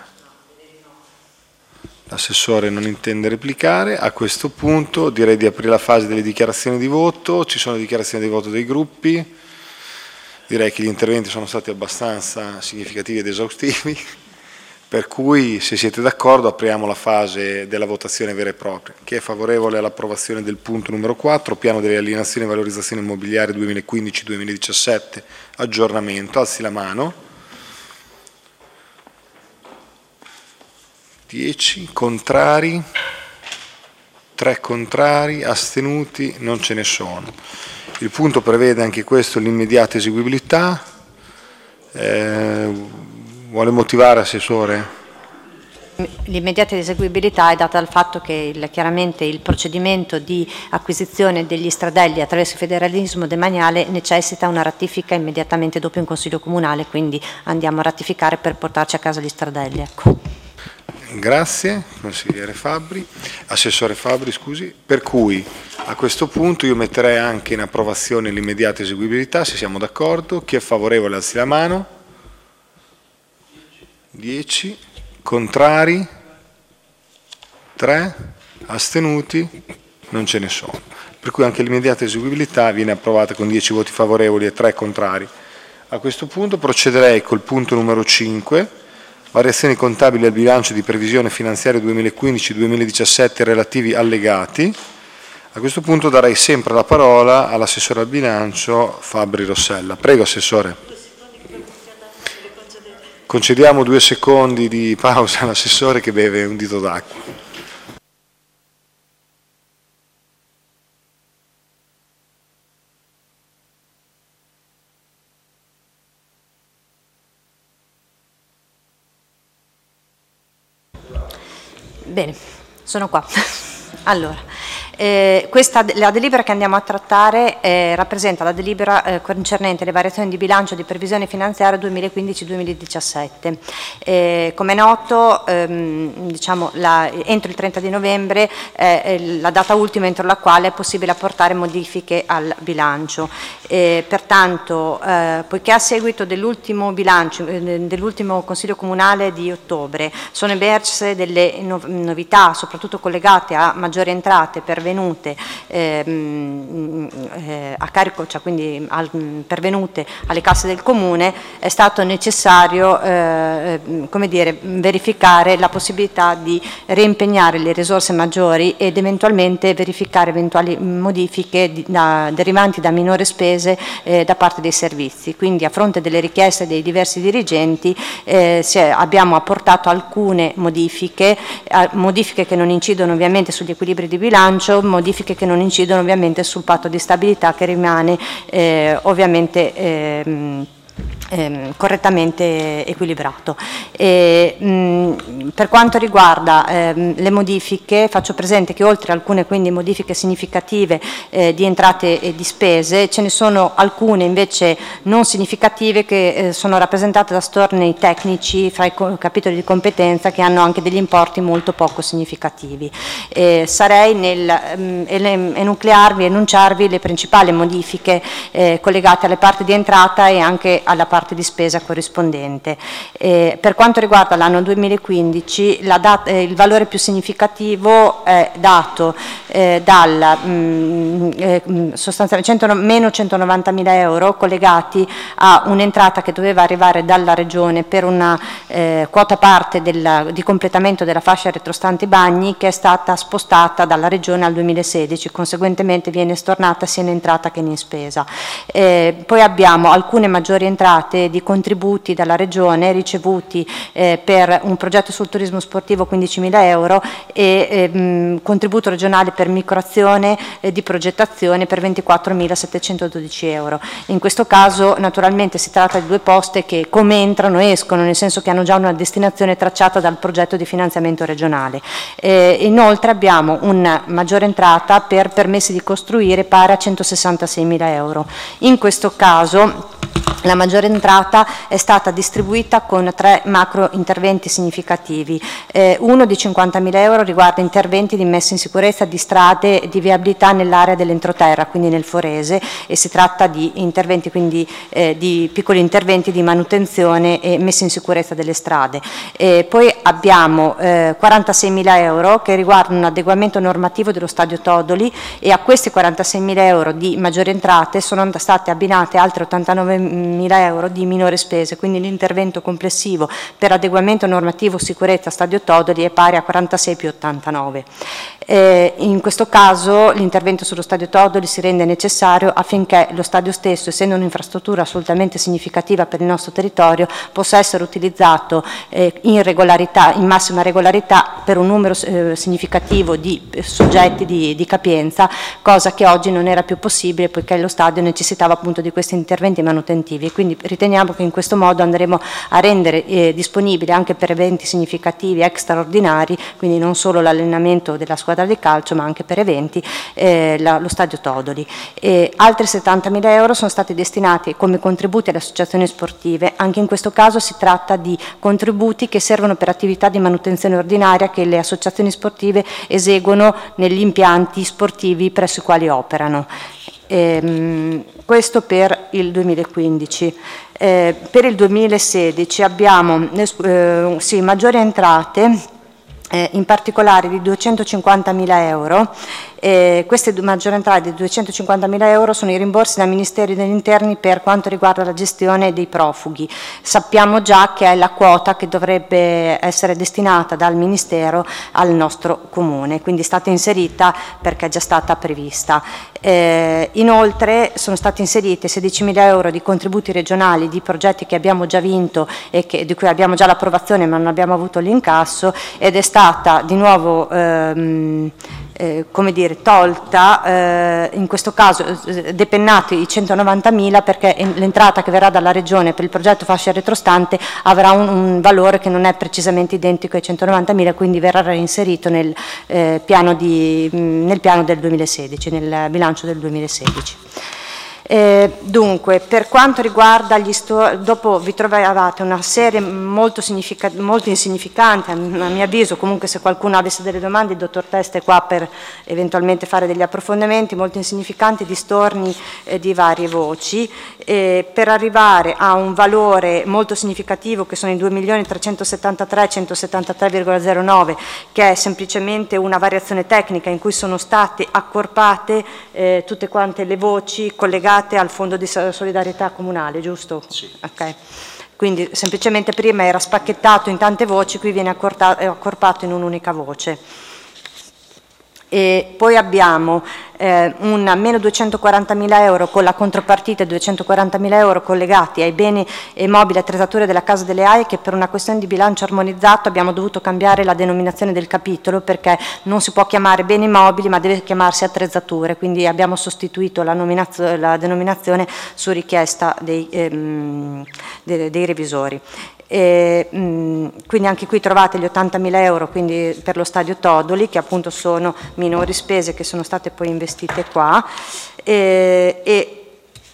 L'assessore non intende replicare. A questo punto direi di aprire la fase delle dichiarazioni di voto. Ci sono dichiarazioni di voto dei gruppi. Direi che gli interventi sono stati abbastanza significativi ed esaustivi. Per cui, se siete d'accordo, apriamo la fase della votazione vera e propria. Chi è favorevole all'approvazione del punto numero quattro, piano delle alienazioni e valorizzazione immobiliare duemilaquindici duemiladiciassette, aggiornamento, alzi la mano. dieci, contrari, tre contrari, astenuti, non ce ne sono. Il punto prevede anche questo l'immediata eseguibilità. Eh, Vuole motivare, Assessore? L'immediata eseguibilità è data dal fatto che il, chiaramente il procedimento di acquisizione degli stradelli attraverso il federalismo demaniale necessita una ratifica immediatamente dopo in Consiglio Comunale, quindi andiamo a ratificare per portarci a casa gli stradelli. Ecco. Grazie, consigliere Fabbri. Assessore Fabbri, scusi. Per cui a questo punto io metterei anche in approvazione l'immediata eseguibilità, se siamo d'accordo. Chi è favorevole alzi la mano. dieci, contrari, tre, astenuti, non ce ne sono. Per cui anche l'immediata eseguibilità viene approvata con dieci voti favorevoli e tre contrari. A questo punto procederei col punto numero cinque, variazioni contabili al bilancio di previsione finanziaria duemilaquindici duemiladiciassette relativi allegati. A questo punto darei sempre la parola all'assessore al bilancio Fabbri Rossella. Prego, Assessore. Concediamo due secondi di pausa all'assessore che beve un dito d'acqua. Bene, sono qua. Allora. Eh, questa, la delibera che andiamo a trattare eh, rappresenta la delibera eh, concernente le variazioni di bilancio di previsione finanziaria duemilaquindici duemiladiciassette. Eh, come è noto, ehm, diciamo, la, entro il trenta di novembre eh, è la data ultima entro la quale è possibile apportare modifiche al bilancio. Eh, pertanto, eh, poiché a seguito dell'ultimo bilancio, eh, dell'ultimo Consiglio Comunale di ottobre, sono emerse delle no- novità, soprattutto collegate a maggiori entrate per pervenute ehm, eh, a carico, cioè quindi al, pervenute alle casse del Comune, è stato necessario eh, come dire, verificare la possibilità di reimpegnare le risorse maggiori ed eventualmente verificare eventuali modifiche di, da, derivanti da minori spese eh, da parte dei servizi. Quindi a fronte delle richieste dei diversi dirigenti eh, si è, abbiamo apportato alcune modifiche, eh, modifiche che non incidono ovviamente sugli equilibri di bilancio, modifiche che non incidono ovviamente sul patto di stabilità che rimane eh, ovviamente ehm, ehm, correttamente equilibrato. E, mh, per quanto riguarda ehm, le modifiche, faccio presente che oltre a alcune quindi modifiche significative eh, di entrate e di spese, ce ne sono alcune invece non significative che eh, sono rappresentate da storni tecnici fra i capitoli di competenza che hanno anche degli importi molto poco significativi. Eh, sarei nel um, enuclearvi, enunciarvi le principali modifiche eh, collegate alle parti di entrata e anche alla parte parte di spesa corrispondente. Eh, per quanto riguarda l'anno duemilaquindici, la dat- eh, il valore più significativo è dato eh, dal mh, eh, sostanzialmente cento, meno centonovantamila euro collegati a un'entrata che doveva arrivare dalla Regione per una eh, quota parte del, di completamento della fascia retrostante bagni, che è stata spostata dalla Regione al duemilasedici, conseguentemente viene stornata sia in entrata che in spesa. Eh, poi abbiamo alcune maggiori entrate di contributi dalla Regione ricevuti eh, per un progetto sul turismo sportivo quindicimila euro e eh, mh, contributo regionale per microazione eh, di progettazione per ventiquattromilasettecentododici euro. In questo caso naturalmente si tratta di due poste che come entrano escono, nel senso che hanno già una destinazione tracciata dal progetto di finanziamento regionale. Eh, inoltre abbiamo una maggiore entrata per permessi di costruire pari a centosessantaseimila euro. In questo caso la maggiore entrata è stata distribuita con tre macro interventi significativi. Eh, uno di cinquantamila euro riguarda interventi di messa in sicurezza di strade e di viabilità nell'area dell'entroterra, quindi nel Forese, e si tratta di interventi, quindi eh, di piccoli interventi di manutenzione e messa in sicurezza delle strade. Eh, poi abbiamo eh, quarantaseimila euro che riguardano un adeguamento normativo dello stadio Todoli, e a questi quarantaseimila euro di maggiori entrate sono state abbinate altre ottantanovemila euro di minore spese, quindi l'intervento complessivo per adeguamento normativo sicurezza stadio Todoli è pari a quarantasei più ottantanove. Eh, in questo caso l'intervento sullo stadio Todoli si rende necessario affinché lo stadio stesso, essendo un'infrastruttura assolutamente significativa per il nostro territorio, possa essere utilizzato eh, in regolarità, in massima regolarità, per un numero eh, significativo di soggetti di, di capienza, cosa che oggi non era più possibile poiché lo stadio necessitava appunto di questi interventi manutentivi. Quindi riteniamo che in questo modo andremo a rendere eh, disponibile anche per eventi significativi e straordinari, quindi non solo l'allenamento della squadra di calcio ma anche per eventi, eh, la, lo stadio Todoli. E altri settantamila euro sono stati destinati come contributi alle associazioni sportive. Anche in questo caso si tratta di contributi che servono per attività di manutenzione ordinaria che le associazioni sportive eseguono negli impianti sportivi presso i quali operano. Ehm, questo per il duemilaquindici. Eh, per il duemilasedici abbiamo eh, sì, maggiori entrate, eh, in particolare di duecentocinquantamila euro. Eh, queste maggiori entrate di duecentocinquantamila euro sono i rimborsi dai Ministeri degli Interni per quanto riguarda la gestione dei profughi. Sappiamo già che è la quota che dovrebbe essere destinata dal Ministero al nostro Comune, quindi è stata inserita perché è già stata prevista. Eh, inoltre sono stati inseriti sedicimila euro di contributi regionali di progetti che abbiamo già vinto e che, di cui abbiamo già l'approvazione ma non abbiamo avuto l'incasso, ed è stata di nuovo ehm, Eh, come dire, tolta, eh, in questo caso eh, depennati i centonovantamila, perché l'entrata che verrà dalla Regione per il progetto fascia retrostante avrà un, un valore che non è precisamente identico ai centonovantamila, quindi verrà reinserito nel, eh, piano, di, mh, nel piano del duemilasedici, nel bilancio del duemilasedici. Eh, dunque, per quanto riguarda gli sto- dopo vi trovavate una serie molto, significa- molto insignificante, a mio avviso. Comunque se qualcuno avesse delle domande il dottor Testa è qua per eventualmente fare degli approfondimenti, molto insignificanti, di storni eh, di varie voci, eh, per arrivare a un valore molto significativo che sono i due milioni trecentosettantatremila virgola zero nove, che è semplicemente una variazione tecnica in cui sono state accorpate eh, tutte quante le voci collegate al Fondo di solidarietà comunale, giusto? Sì. Okay. Quindi semplicemente prima era spacchettato in tante voci, qui viene accorpato in un'unica voce. E poi abbiamo eh, un meno duecentoquarantamila euro con la contropartita, duecentoquarantamila euro collegati ai beni e mobili attrezzature della Casa delle A I E, che per una questione di bilancio armonizzato abbiamo dovuto cambiare la denominazione del capitolo, perché non si può chiamare beni mobili ma deve chiamarsi attrezzature, quindi abbiamo sostituito la, la denominazione su richiesta dei, ehm, dei, dei revisori. E, mh, quindi anche qui trovate gli ottantamila euro quindi per lo stadio Todoli, che appunto sono minori spese che sono state poi investite qua, e, e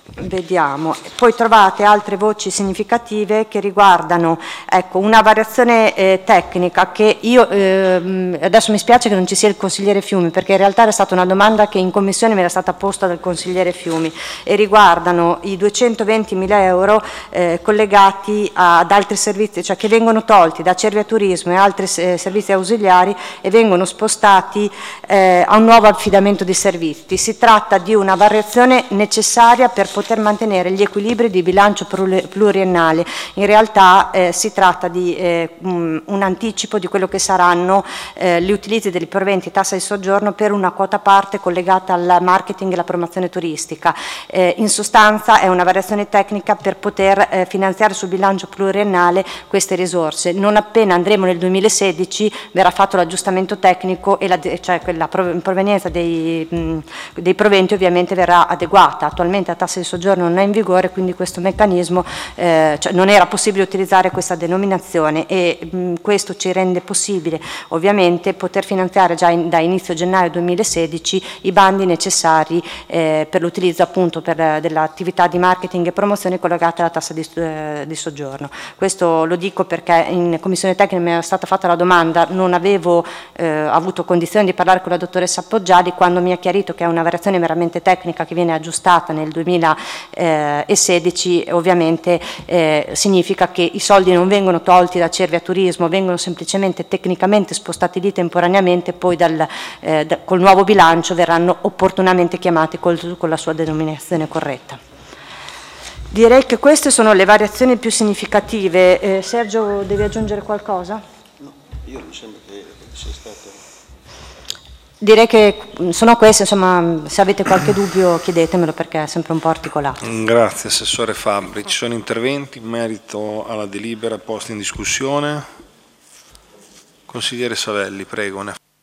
Vediamo, poi trovate altre voci significative che riguardano, ecco, una variazione eh, tecnica che io, eh, adesso mi spiace che non ci sia il consigliere Fiumi, perché in realtà era stata una domanda che in commissione mi era stata posta dal consigliere Fiumi, e riguardano i duecentoventimila euro eh, collegati ad altri servizi, cioè che vengono tolti da Cerviaturismo e altri eh, servizi ausiliari e vengono spostati eh, a un nuovo affidamento di servizi. Si tratta di una variazione necessaria per poter mantenere gli equilibri di bilancio pluriennale. In realtà eh, si tratta di eh, un, un anticipo di quello che saranno eh, gli utilizzi dei proventi tassa di soggiorno per una quota parte collegata al marketing e alla promozione turistica. Eh, in sostanza è una variazione tecnica per poter eh, finanziare sul bilancio pluriennale queste risorse. Non appena andremo nel duemilasedici verrà fatto l'aggiustamento tecnico e la, cioè la provenienza dei, mh, dei proventi ovviamente verrà adeguata. Attualmente la tassa di soggiorno non è in vigore, quindi questo meccanismo eh, cioè non era possibile utilizzare questa denominazione, e mh, questo ci rende possibile ovviamente poter finanziare già in, da inizio gennaio duemilasedici i bandi necessari eh, per l'utilizzo appunto per, dell'attività di marketing e promozione collegata alla tassa di, eh, di soggiorno. Questo lo dico perché in commissione tecnica mi era stata fatta la domanda, non avevo eh, avuto condizione di parlare con la dottoressa Poggiali, quando mi ha chiarito che è una variazione meramente tecnica che viene aggiustata nel duemilasedici, ovviamente eh, significa che i soldi non vengono tolti da Cerviaturismo, vengono semplicemente tecnicamente spostati lì temporaneamente, poi dal, eh, da, col nuovo bilancio verranno opportunamente chiamati col, con la sua denominazione corretta. Direi che queste sono le variazioni più significative. Eh, Sergio, devi aggiungere qualcosa? No, io mi sembra che sia stato... Direi che sono queste, insomma, se avete qualche dubbio chiedetemelo perché è sempre un po' articolato. Grazie Assessore Fabbri. Ci sono interventi in merito alla delibera posta in discussione? Consigliere Savelli, prego.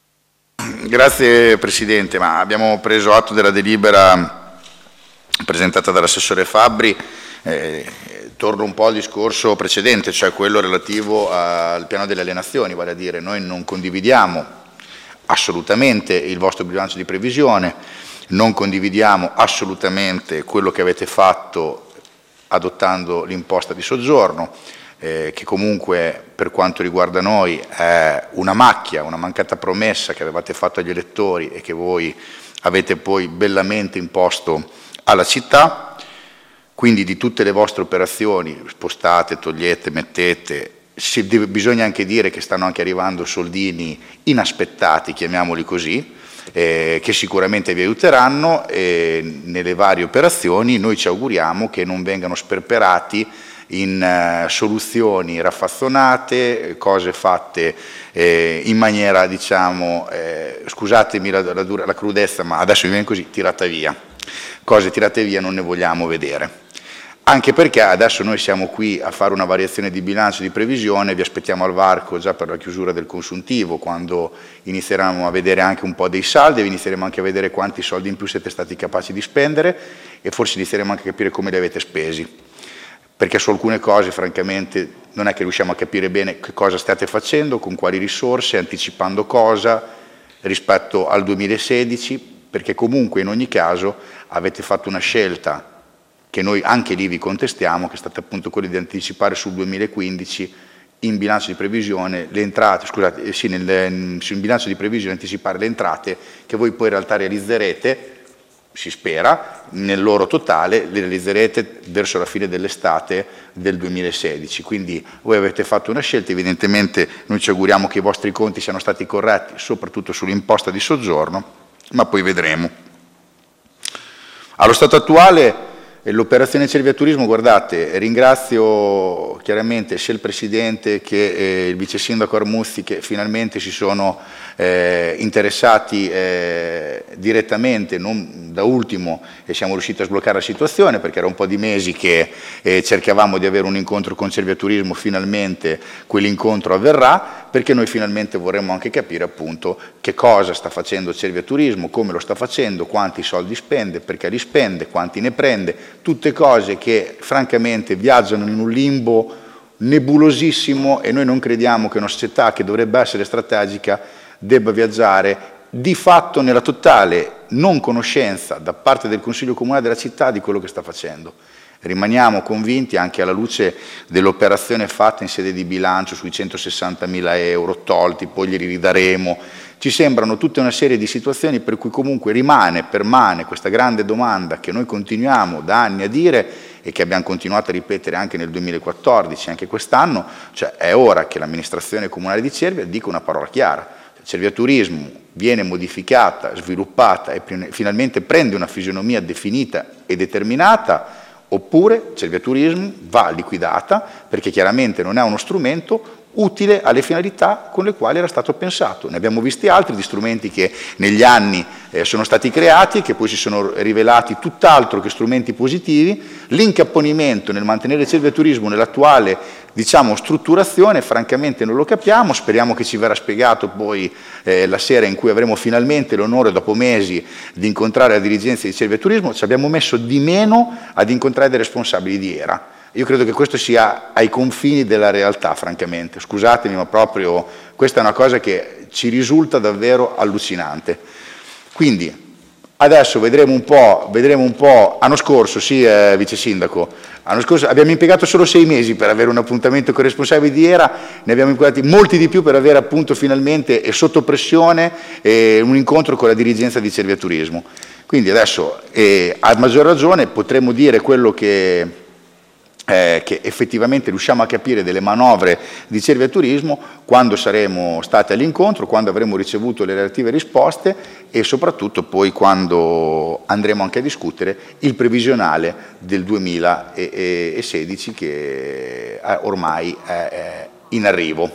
Grazie Presidente, ma abbiamo preso atto della delibera presentata dall'Assessore Fabbri. Eh, torno un po' al discorso precedente, cioè quello relativo al piano delle alienazioni, vale a dire noi non condividiamo assolutamente il vostro bilancio di previsione, non condividiamo assolutamente quello che avete fatto adottando l'imposta di soggiorno, eh, che comunque per quanto riguarda noi è una macchia, una mancata promessa che avevate fatto agli elettori e che voi avete poi bellamente imposto alla città. Quindi di tutte le vostre operazioni, spostate, togliete, mettete, si deve, bisogna anche dire che stanno anche arrivando soldini inaspettati, chiamiamoli così, eh, che sicuramente vi aiuteranno eh, nelle varie operazioni. Noi ci auguriamo che non vengano sperperati in eh, soluzioni raffazzonate, cose fatte eh, in maniera, diciamo, eh, scusatemi la, la, la crudezza, ma adesso mi viene così, tirata via. Cose tirate via non ne vogliamo vedere. Anche perché adesso noi siamo qui a fare una variazione di bilancio di previsione, vi aspettiamo al varco già per la chiusura del consuntivo, quando inizieremo a vedere anche un po' dei saldi, inizieremo anche a vedere quanti soldi in più siete stati capaci di spendere e forse inizieremo anche a capire come li avete spesi. Perché su alcune cose francamente non è che riusciamo a capire bene che cosa state facendo, con quali risorse, anticipando cosa rispetto al duemilasedici, perché comunque in ogni caso avete fatto una scelta che noi anche lì vi contestiamo, che è stata appunto quella di anticipare sul duemilaquindici in bilancio di previsione le entrate, scusate, sì, nel, sul bilancio di previsione anticipare le entrate che voi poi in realtà realizzerete, si spera, nel loro totale le realizzerete verso la fine dell'estate del duemilasedici. Quindi voi avete fatto una scelta, evidentemente noi ci auguriamo che i vostri conti siano stati corretti, soprattutto sull'imposta di soggiorno, ma poi vedremo. Allo stato attuale l'operazione Cerviaturismo, guardate, ringrazio chiaramente sia il Presidente che eh, il Vice Sindaco Armuzzi che finalmente si sono eh, interessati eh, direttamente, non da ultimo, e siamo riusciti a sbloccare la situazione perché era un po' di mesi che eh, cercavamo di avere un incontro con Cerviaturismo, finalmente quell'incontro avverrà, perché noi finalmente vorremmo anche capire appunto che cosa sta facendo Cerviaturismo, come lo sta facendo, quanti soldi spende, perché li spende, quanti ne prende, tutte cose che francamente viaggiano in un limbo nebulosissimo e noi non crediamo che una società che dovrebbe essere strategica debba viaggiare di fatto nella totale non conoscenza da parte del Consiglio Comunale della città di quello che sta facendo. Rimaniamo convinti, anche alla luce dell'operazione fatta in sede di bilancio sui centosessantamila euro tolti, poi li ridaremo, ci sembrano tutta una serie di situazioni per cui comunque rimane, permane questa grande domanda che noi continuiamo da anni a dire e che abbiamo continuato a ripetere anche nel duemilaquattordici, anche quest'anno, cioè è ora che l'amministrazione comunale di Cervia dica una parola chiara. Cervia Turismo viene modificata, sviluppata e finalmente prende una fisionomia definita e determinata, oppure Cervia Turismo va liquidata perché chiaramente non è uno strumento utile alle finalità con le quali era stato pensato. Ne abbiamo visti altri di strumenti che negli anni eh, sono stati creati e che poi si sono rivelati tutt'altro che strumenti positivi. L'incapponimento nel mantenere Cervia Turismo nell'attuale, diciamo, strutturazione, francamente non lo capiamo, speriamo che ci verrà spiegato poi eh, la sera in cui avremo finalmente l'onore, dopo mesi, di incontrare la dirigenza di Cervia Turismo. Ci abbiamo messo di meno ad incontrare dei responsabili di Era. Io credo che questo sia ai confini della realtà, francamente. Scusatemi, ma proprio questa è una cosa che ci risulta davvero allucinante. Quindi adesso vedremo un po', vedremo un po'. Anno scorso, sì, eh, vice sindaco, l'anno scorso abbiamo impiegato solo sei mesi per avere un appuntamento con i responsabili di Era, ne abbiamo impiegati molti di più per avere appunto finalmente e sotto pressione eh, un incontro con la dirigenza di Cervia Turismo. Quindi adesso eh, a maggior ragione potremmo dire quello che... Eh, che effettivamente riusciamo a capire delle manovre di Cervia Turismo quando saremo stati all'incontro, quando avremo ricevuto le relative risposte e soprattutto poi quando andremo anche a discutere il previsionale del duemilasedici che ormai è in arrivo.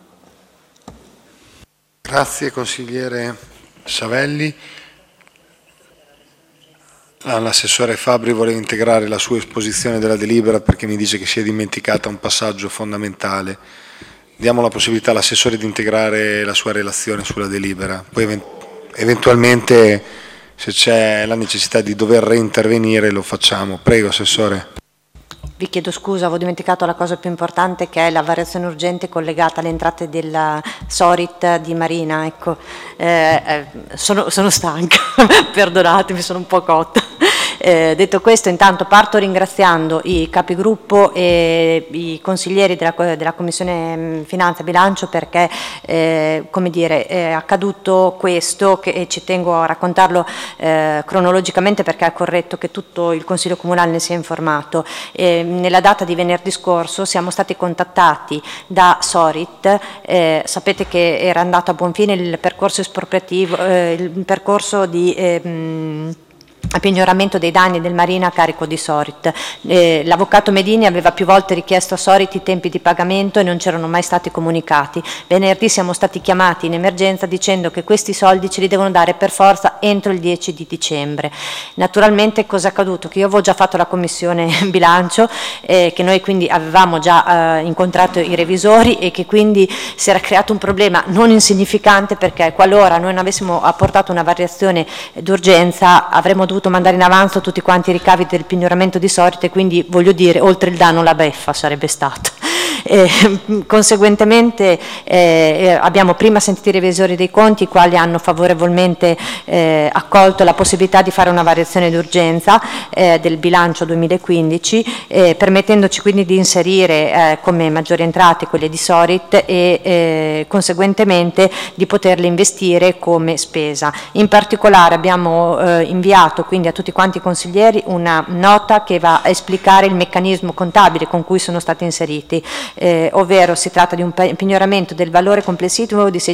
Grazie consigliere Savelli. L'assessore Fabbri voleva integrare la sua esposizione della delibera perché mi dice che si è dimenticata un passaggio fondamentale. Diamo la possibilità all'assessore di integrare la sua relazione sulla delibera, poi eventualmente se c'è la necessità di dover reintervenire lo facciamo. Prego, assessore. Vi chiedo scusa, avevo dimenticato la cosa più importante, che è la variazione urgente collegata alle entrate della Sorit di Marina. Ecco, eh, eh, sono, sono stanca, perdonatemi, sono un po' cotta. Eh, detto questo, intanto parto ringraziando i capigruppo e i consiglieri della, della Commissione Finanza e Bilancio perché eh, come dire, è accaduto questo che, e ci tengo a raccontarlo eh, cronologicamente perché è corretto che tutto il Consiglio Comunale ne sia informato. Eh, nella data di venerdì scorso siamo stati contattati da Sorit, eh, sapete che era andato a buon fine il percorso espropriativo, eh, il percorso di... Eh, mh, a pignoramento dei danni del Marina a carico di Sorit. Eh, L'avvocato Medini aveva più volte richiesto a Sorit i tempi di pagamento e non c'erano mai stati comunicati. Venerdì siamo stati chiamati in emergenza dicendo che questi soldi ce li devono dare per forza entro il dieci di dicembre. Naturalmente cosa è accaduto? Che io avevo già fatto la commissione bilancio, eh, che noi quindi avevamo già eh, incontrato i revisori e che quindi si era creato un problema non insignificante perché qualora noi non avessimo apportato una variazione d'urgenza avremmo dovuto mandare in avanzo tutti quanti i ricavi del pignoramento di Sorit e quindi voglio dire oltre il danno la beffa sarebbe stato. Eh, conseguentemente eh, abbiamo prima sentito i revisori dei conti i quali hanno favorevolmente eh, accolto la possibilità di fare una variazione d'urgenza eh, del bilancio duemilaquindici eh, permettendoci quindi di inserire eh, come maggiori entrate quelle di Sorit e eh, conseguentemente di poterle investire come spesa. In particolare abbiamo eh, inviato quindi a tutti quanti i consiglieri una nota che va a esplicare il meccanismo contabile con cui sono stati inseriti. Eh, ovvero si tratta di un pignoramento del valore complessivo di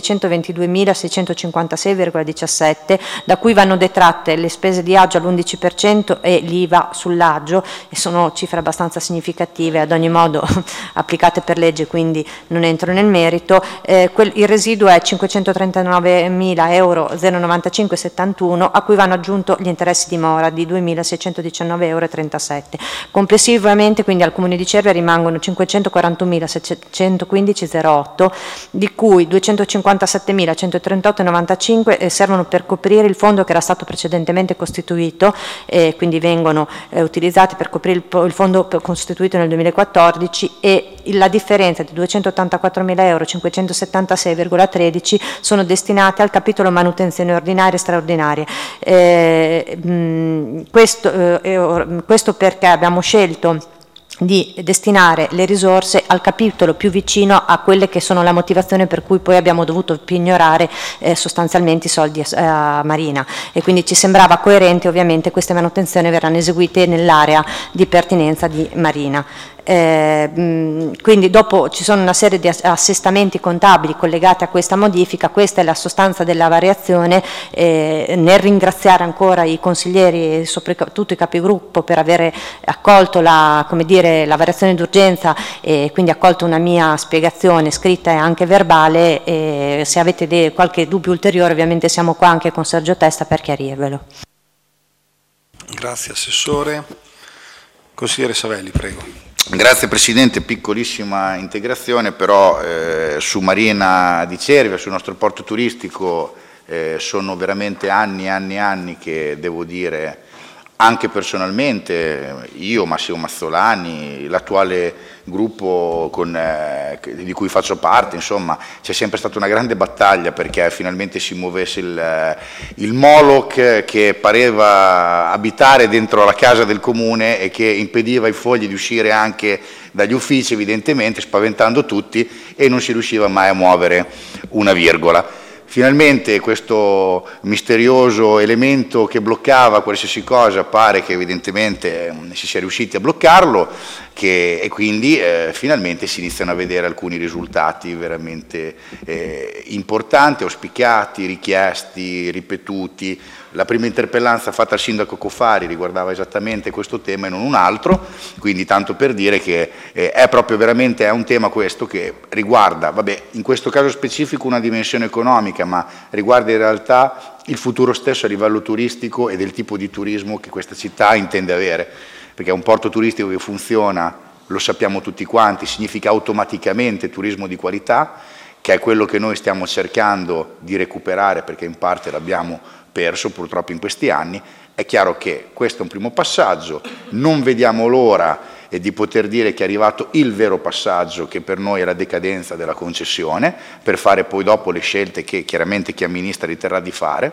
seicentoventiduemilaseicentocinquantasei virgola diciassette da cui vanno detratte le spese di agio all'undici per cento e l'I V A sull'agio e sono cifre abbastanza significative, ad ogni modo applicate per legge quindi non entro nel merito. Eh, quel, il residuo è cinquecentotrentanovanomila euro zero novantacinque settantuno a cui vanno aggiunto gli interessi di mora di duemilaseicentodiciannove euro trentasette. Complessivamente quindi al Comune di Cervia rimangono cinquecentoquarantuno centoquindici virgola zero otto, di cui duecentocinquantasettemilacentotrentotto virgola novantacinque eh, servono per coprire il fondo che era stato precedentemente costituito, e quindi vengono eh, utilizzati per coprire il, il fondo costituito nel duemilaquattordici, e la differenza di duecentottantaquattromila euro cinquecentosettantasei virgola tredici sono destinati al capitolo manutenzione ordinaria e straordinaria. Eh, mh, questo, eh, questo perché abbiamo scelto di destinare le risorse al capitolo più vicino a quelle che sono la motivazione per cui poi abbiamo dovuto pignorare eh, sostanzialmente i soldi a, a Marina, e quindi ci sembrava coerente. Ovviamente queste manutenzioni verranno eseguite nell'area di pertinenza di Marina. Eh, mh, quindi dopo ci sono una serie di assestamenti contabili collegati a questa modifica. Questa è la sostanza della variazione. Eh, nel ringraziare ancora i consiglieri e soprattutto i capigruppo per aver accolto la, come dire, la variazione d'urgenza, e quindi accolto una mia spiegazione scritta e anche verbale, e se avete qualche dubbio ulteriore ovviamente siamo qua anche con Sergio Testa per chiarirvelo. Grazie Assessore. Consigliere Savelli, prego. Grazie Presidente, piccolissima integrazione, però eh, su Marina di Cervia, sul nostro porto turistico, eh, sono veramente anni e anni e anni che devo dire, anche personalmente, io, Massimo Mazzolani, l'attuale gruppo con, eh, di cui faccio parte, insomma, c'è sempre stata una grande battaglia perché finalmente si muovesse il, il Moloch che pareva abitare dentro la casa del comune e che impediva ai fogli di uscire anche dagli uffici, evidentemente, spaventando tutti, e non si riusciva mai a muovere una virgola. Finalmente questo misterioso elemento che bloccava qualsiasi cosa pare che evidentemente eh, si sia riusciti a bloccarlo, che, e quindi eh, finalmente si iniziano a vedere alcuni risultati veramente eh, importanti, auspicati, richiesti, ripetuti. La prima interpellanza fatta al sindaco Cofari riguardava esattamente questo tema e non un altro, quindi tanto per dire che eh, è proprio veramente è un tema questo che riguarda, vabbè, in questo caso specifico una dimensione economica, ma riguarda in realtà il futuro stesso a livello turistico e del tipo di turismo che questa città intende avere, perché un porto turistico che funziona, lo sappiamo tutti quanti, significa automaticamente turismo di qualità, che è quello che noi stiamo cercando di recuperare perché in parte l'abbiamo perso purtroppo in questi anni. È chiaro che questo è un primo passaggio, non vediamo l'ora di poter dire che è arrivato il vero passaggio, che per noi è la decadenza della concessione, per fare poi dopo le scelte che chiaramente chi amministra riterrà di fare.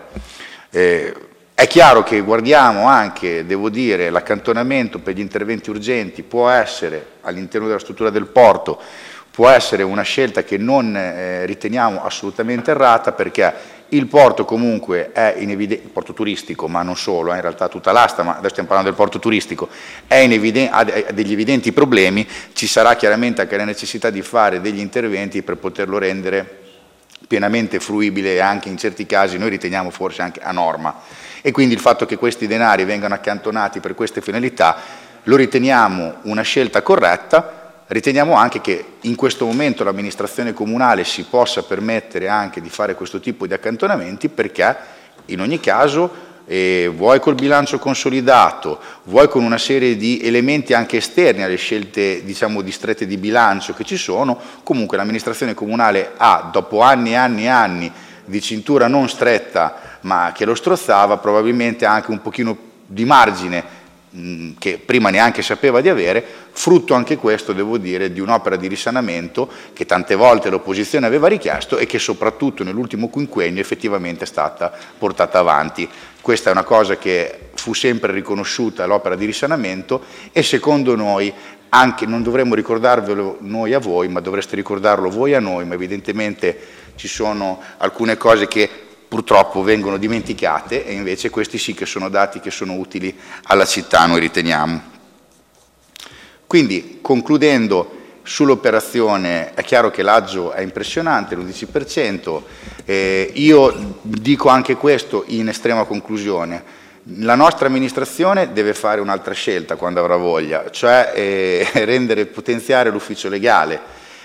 Eh, è chiaro che guardiamo anche, devo dire, l'accantonamento per gli interventi urgenti può essere all'interno della struttura del porto, può essere una scelta che non eh, riteniamo assolutamente errata, perché il porto comunque è in evidenza, il porto turistico, ma non solo, eh, in realtà tutta l'asta, ma adesso stiamo parlando del porto turistico, è in eviden- ha degli evidenti problemi. Ci sarà chiaramente anche la necessità di fare degli interventi per poterlo rendere pienamente fruibile e anche in certi casi noi riteniamo forse anche a norma. E quindi il fatto che questi denari vengano accantonati per queste finalità lo riteniamo una scelta corretta. Riteniamo anche che in questo momento l'amministrazione comunale si possa permettere anche di fare questo tipo di accantonamenti, perché in ogni caso, eh, vuoi col bilancio consolidato, vuoi con una serie di elementi anche esterni alle scelte, diciamo, di strette di bilancio che ci sono, comunque l'amministrazione comunale ha, dopo anni e anni e anni di cintura non stretta ma che lo strozzava, probabilmente anche un pochino di margine che prima neanche sapeva di avere, frutto anche questo, devo dire, di un'opera di risanamento che tante volte l'opposizione aveva richiesto e che soprattutto nell'ultimo quinquennio effettivamente è stata portata avanti. Questa è una cosa che fu sempre riconosciuta, l'opera di risanamento, e secondo noi anche, non dovremmo ricordarvelo noi a voi, ma dovreste ricordarlo voi a noi, ma evidentemente ci sono alcune cose che purtroppo vengono dimenticate, e invece questi sì che sono dati che sono utili alla città, noi riteniamo. Quindi, concludendo sull'operazione, è chiaro che l'aggio è impressionante, l'undici per cento, eh, io dico anche questo in estrema conclusione: la nostra amministrazione deve fare un'altra scelta quando avrà voglia, cioè eh, rendere, potenziare l'ufficio legale.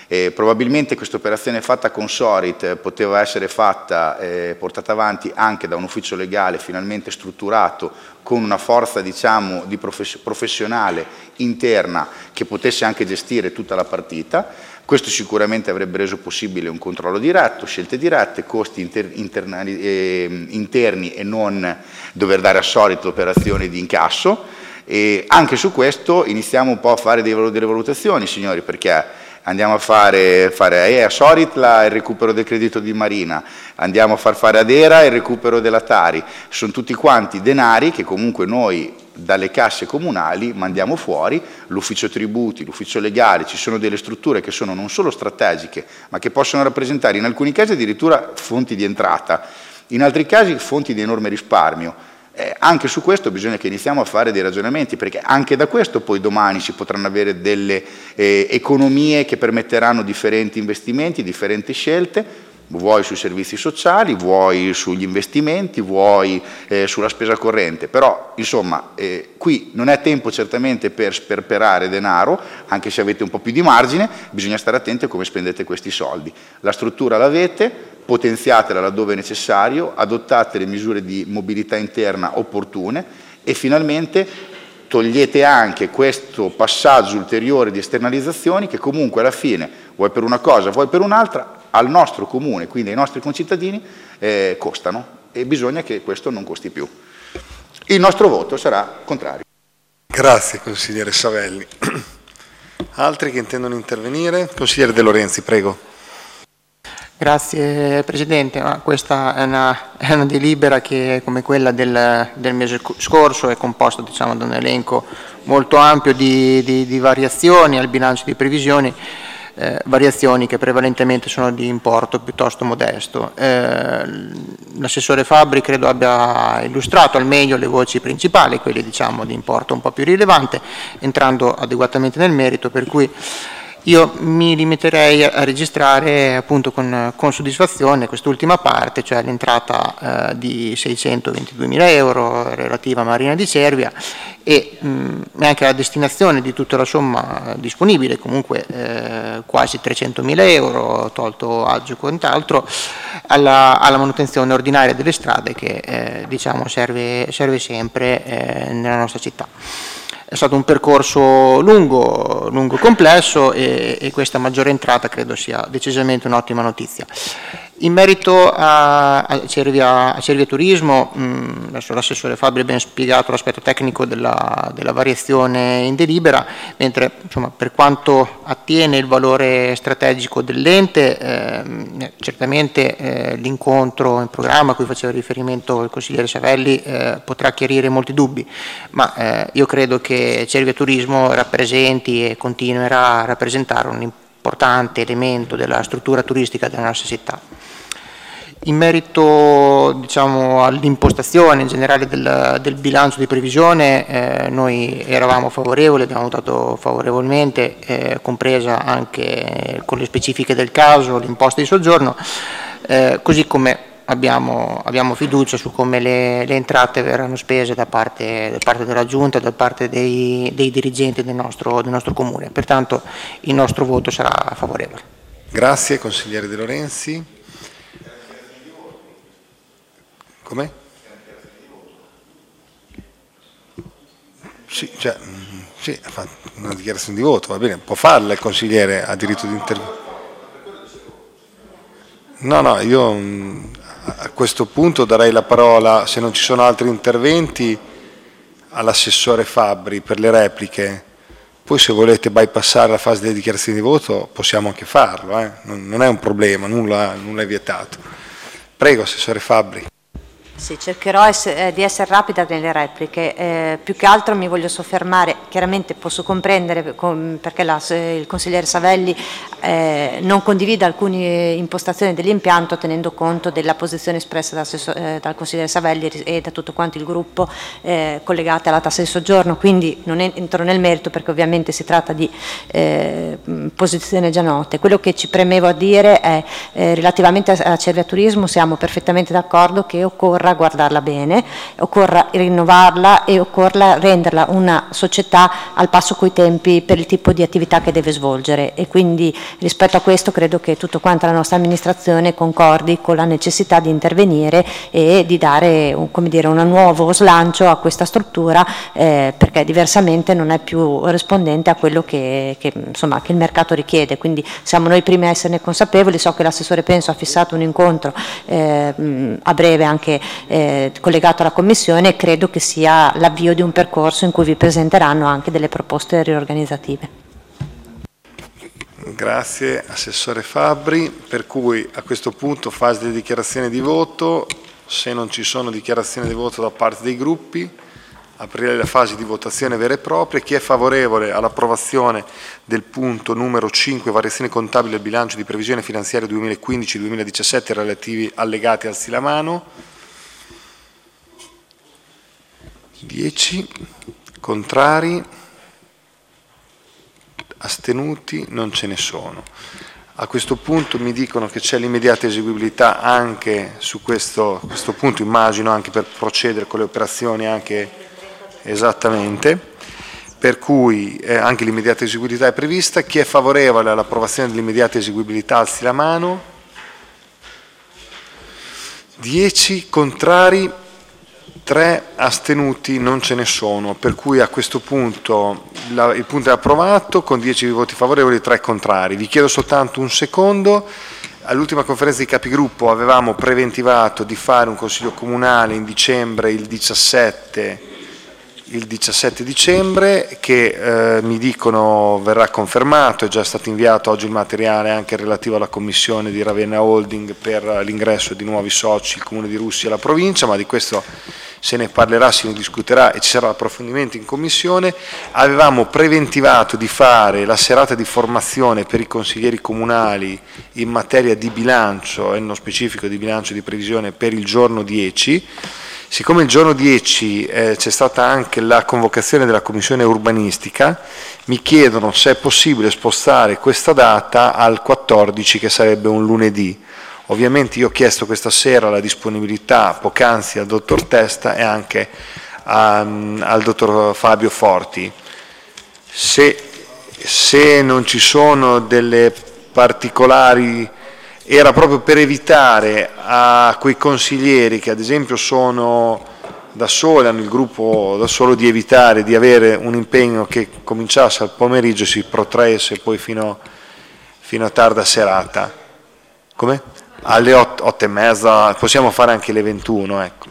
Eh, probabilmente questa operazione fatta con Sorit poteva essere fatta, eh, portata avanti anche da un ufficio legale finalmente strutturato, con una forza diciamo, di profes- professionale interna che potesse anche gestire tutta la partita. Questo sicuramente avrebbe reso possibile un controllo diretto, scelte dirette, costi inter- internali, eh, interni e non dover dare a Sorit l'operazione di incasso. E anche su questo iniziamo un po' a fare dei, delle valutazioni, signori, perché andiamo a fare, fare eh, a Sorit la, il recupero del credito di Marina, andiamo a far fare ad Era il recupero della Tari, sono tutti quanti denari che comunque noi dalle casse comunali mandiamo fuori, l'ufficio tributi, l'ufficio legale, ci sono delle strutture che sono non solo strategiche ma che possono rappresentare in alcuni casi addirittura fonti di entrata, in altri casi fonti di enorme risparmio. Eh, anche su questo bisogna che iniziamo a fare dei ragionamenti, perché anche da questo poi domani si potranno avere delle eh, economie che permetteranno differenti investimenti, differenti scelte, vuoi sui servizi sociali, vuoi sugli investimenti, vuoi eh, sulla spesa corrente, però insomma eh, qui non è tempo certamente per sperperare denaro, anche se avete un po' più di margine, bisogna stare attenti a come spendete questi soldi. La struttura l'avete, potenziatela laddove è necessario, adottate le misure di mobilità interna opportune e finalmente togliete anche questo passaggio ulteriore di esternalizzazioni che comunque alla fine, vuoi per una cosa, vuoi per un'altra, al nostro comune, quindi ai nostri concittadini, eh, costano e bisogna che questo non costi più. Il nostro voto sarà contrario. Grazie consigliere Savelli. Altri che intendono intervenire? Consigliere De Lorenzi, prego. Grazie Presidente, ma questa è una, è una delibera che come quella del, del mese scorso è composta diciamo, da un elenco molto ampio di, di, di variazioni al bilancio di previsioni, eh, variazioni che prevalentemente sono di importo piuttosto modesto. Eh, l'assessore Fabbri credo abbia illustrato al meglio le voci principali, quelle diciamo, di importo un po' più rilevante, entrando adeguatamente nel merito, per cui io mi limiterei a registrare appunto con, con soddisfazione quest'ultima parte, cioè l'entrata eh, di seicentoventiduemila euro relativa a Marina di Cervia e mh, anche la destinazione di tutta la somma disponibile, comunque eh, quasi trecentomila euro, tolto agio e quant'altro, alla, alla manutenzione ordinaria delle strade che eh, diciamo serve, serve sempre eh, nella nostra città. È stato un percorso lungo, lungo e complesso e, e questa maggiore entrata credo sia decisamente un'ottima notizia. In merito a, a, Cervia, a Cervia Turismo, mh, adesso l'assessore Fabbri ha ben spiegato l'aspetto tecnico della, della variazione in delibera, mentre insomma, per quanto attiene il valore strategico dell'ente, eh, certamente eh, l'incontro in programma a cui faceva riferimento il consigliere Savelli eh, potrà chiarire molti dubbi, ma eh, io credo che Cervia Turismo rappresenti e continuerà a rappresentare un importante elemento della struttura turistica della nostra città. In merito diciamo, all'impostazione in generale del, del bilancio di previsione, eh, noi eravamo favorevoli, abbiamo votato favorevolmente, eh, compresa anche con le specifiche del caso l'imposta di soggiorno, eh, così come abbiamo, abbiamo fiducia su come le, le entrate verranno spese da parte, da parte della Giunta e da parte dei, dei dirigenti del nostro, del nostro Comune. Pertanto il nostro voto sarà favorevole. Grazie, consigliere De Lorenzi. Come? Sì, cioè, sì, ha fatto una dichiarazione di voto, va bene, può farla il consigliere, ha diritto di intervenire. No, no, io a questo punto darei la parola, se non ci sono altri interventi, all'assessore Fabbri per le repliche. Poi se volete bypassare la fase delle dichiarazioni di voto possiamo anche farlo, eh? non, non è un problema, nulla, nulla è vietato. Prego, assessore Fabbri. Sì, cercherò ess- di essere rapida nelle repliche, eh, più che altro mi voglio soffermare, chiaramente posso comprendere com- perché la, il consigliere Savelli eh, non condivide alcune impostazioni dell'impianto tenendo conto della posizione espressa da, eh, dal consigliere Savelli e da tutto quanto il gruppo eh, collegate alla tassa di soggiorno, quindi non entro nel merito perché ovviamente si tratta di eh, posizioni già note. Quello che ci premevo a dire è eh, relativamente a, a Cervia Turismo siamo perfettamente d'accordo che occorra occorra guardarla bene, occorra rinnovarla e occorra renderla una società al passo coi tempi per il tipo di attività che deve svolgere, e quindi rispetto a questo credo che tutto quanto la nostra amministrazione concordi con la necessità di intervenire e di dare un, come dire, un nuovo slancio a questa struttura, eh, perché diversamente non è più rispondente a quello che, che, insomma, che il mercato richiede. Quindi siamo noi primi a esserne consapevoli. So che l'assessore Penso ha fissato un incontro eh, a breve anche eh, collegato alla Commissione, e credo che sia l'avvio di un percorso in cui vi presenteranno anche delle proposte riorganizzative. Grazie Assessore Fabbri, per cui a questo punto fase di dichiarazione di voto. Se non ci sono dichiarazioni di voto da parte dei gruppi, aprire la fase di votazione vera e propria. Chi è favorevole all'approvazione del punto numero cinque, variazione contabile del bilancio di previsione finanziaria duemilaquindici duemiladiciassette relativi allegati, alzi la mano. dieci. Contrari? Astenuti? Non ce ne sono. A questo punto mi dicono che c'è l'immediata eseguibilità anche su questo, questo punto, immagino anche per procedere con le operazioni anche esattamente, per cui eh, anche l'immediata eseguibilità è prevista. Chi è favorevole all'approvazione dell'immediata eseguibilità alzi la mano. dieci. Contrari? tre. Astenuti? Non ce ne sono, per cui a questo punto la, il punto è approvato con dieci voti favorevoli e tre contrari. Vi chiedo soltanto un secondo. All'ultima conferenza di capigruppo avevamo preventivato di fare un consiglio comunale in dicembre, il diciassette, il diciassette dicembre, che eh, mi dicono verrà confermato. È già stato inviato oggi il materiale anche relativo alla commissione di Ravenna Holding per l'ingresso di nuovi soci, il Comune di Russia e la provincia, ma di questo se ne parlerà, se ne discuterà e ci sarà approfondimento in commissione. Avevamo preventivato di fare la serata di formazione per i consiglieri comunali in materia di bilancio, e nello specifico di bilancio di previsione, per il giorno dieci. Siccome il giorno dieci eh, c'è stata anche la convocazione della commissione urbanistica, mi chiedono se è possibile spostare questa data al quattordici, che sarebbe un lunedì. Ovviamente io ho chiesto questa sera la disponibilità poc'anzi al dottor Testa e anche a, al dottor Fabio Forti. Se, se non ci sono delle particolari, era proprio per evitare a quei consiglieri che ad esempio sono da soli, hanno il gruppo da solo, di evitare di avere un impegno che cominciasse al pomeriggio e si protraesse poi fino, fino a tarda serata. Come? Alle otto, otto e mezza, possiamo fare anche le ventuno, ecco.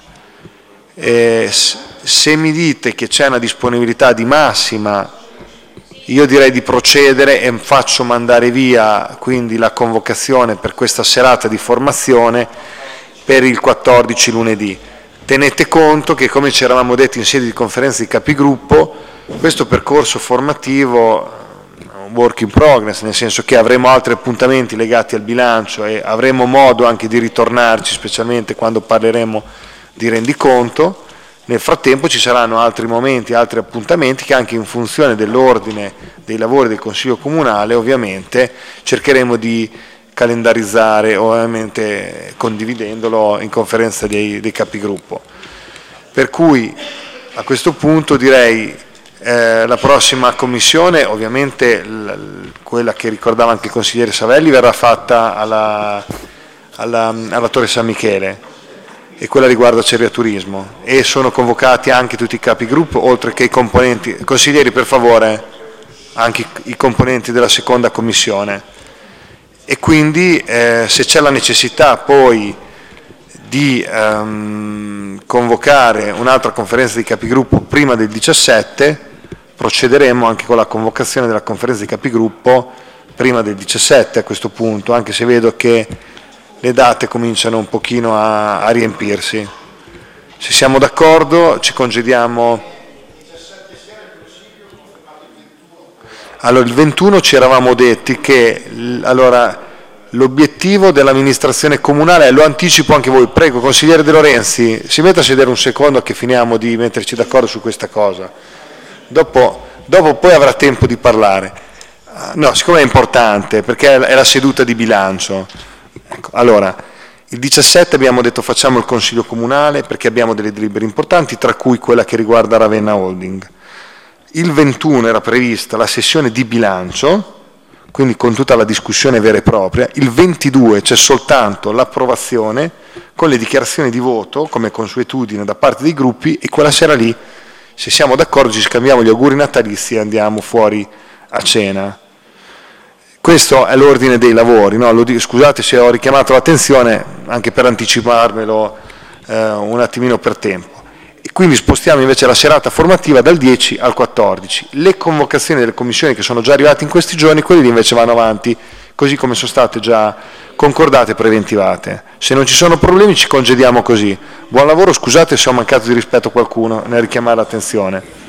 E se mi dite che c'è una disponibilità di massima, io direi di procedere e faccio mandare via quindi la convocazione per questa serata di formazione per il quattordici lunedì. Tenete conto che, come ci eravamo detti in sede di conferenza di capigruppo, questo percorso formativo work in progress, nel senso che avremo altri appuntamenti legati al bilancio e avremo modo anche di ritornarci, specialmente quando parleremo di rendiconto. Nel frattempo ci saranno altri momenti, altri appuntamenti che, anche in funzione dell'ordine dei lavori del Consiglio Comunale, ovviamente cercheremo di calendarizzare, ovviamente condividendolo in conferenza dei, dei capigruppo. Per cui a questo punto direi Eh, la prossima commissione, ovviamente l- quella che ricordava anche il consigliere Savelli, verrà fatta alla, alla, alla Torre San Michele, e quella riguarda Cerriaturismo, e sono convocati anche tutti i capigruppo, oltre che i componenti. Consiglieri, per favore, anche i, i componenti della seconda commissione. E quindi eh, se c'è la necessità poi di um, convocare un'altra conferenza di capigruppo prima del diciassette, procederemo anche con la convocazione della conferenza di capigruppo prima del diciassette a questo punto, anche se vedo che le date cominciano un pochino a, a riempirsi. Se siamo d'accordo ci congediamo. Allora, il ventuno ci eravamo detti che allora, l'obiettivo dell'amministrazione comunale, lo anticipo anche voi, prego consigliere De Lorenzi, si metta a sedere un secondo che finiamo di metterci d'accordo su questa cosa. Dopo, dopo poi avrà tempo di parlare. No, siccome è importante, perché è la seduta di bilancio. Ecco, allora, Il diciassette abbiamo detto facciamo il Consiglio Comunale perché abbiamo delle delibere importanti, tra cui quella che riguarda Ravenna Holding. Il ventuno era prevista la sessione di bilancio, quindi con tutta la discussione vera e propria. Il ventidue c'è soltanto l'approvazione con le dichiarazioni di voto, come consuetudine da parte dei gruppi, e quella sera lì, se siamo d'accordo, ci scambiamo gli auguri natalizi e andiamo fuori a cena. Questo è l'ordine dei lavori, no? Lo dico, scusate se ho richiamato l'attenzione, anche per anticiparmelo eh, un attimino per tempo. E quindi spostiamo invece la serata formativa dal dieci al quattordici. Le convocazioni delle commissioni che sono già arrivate in questi giorni, quelle invece vanno avanti, così come sono state già concordate e preventivate. Se non ci sono problemi ci congediamo così. Buon lavoro, scusate se ho mancato di rispetto a qualcuno nel richiamare l'attenzione.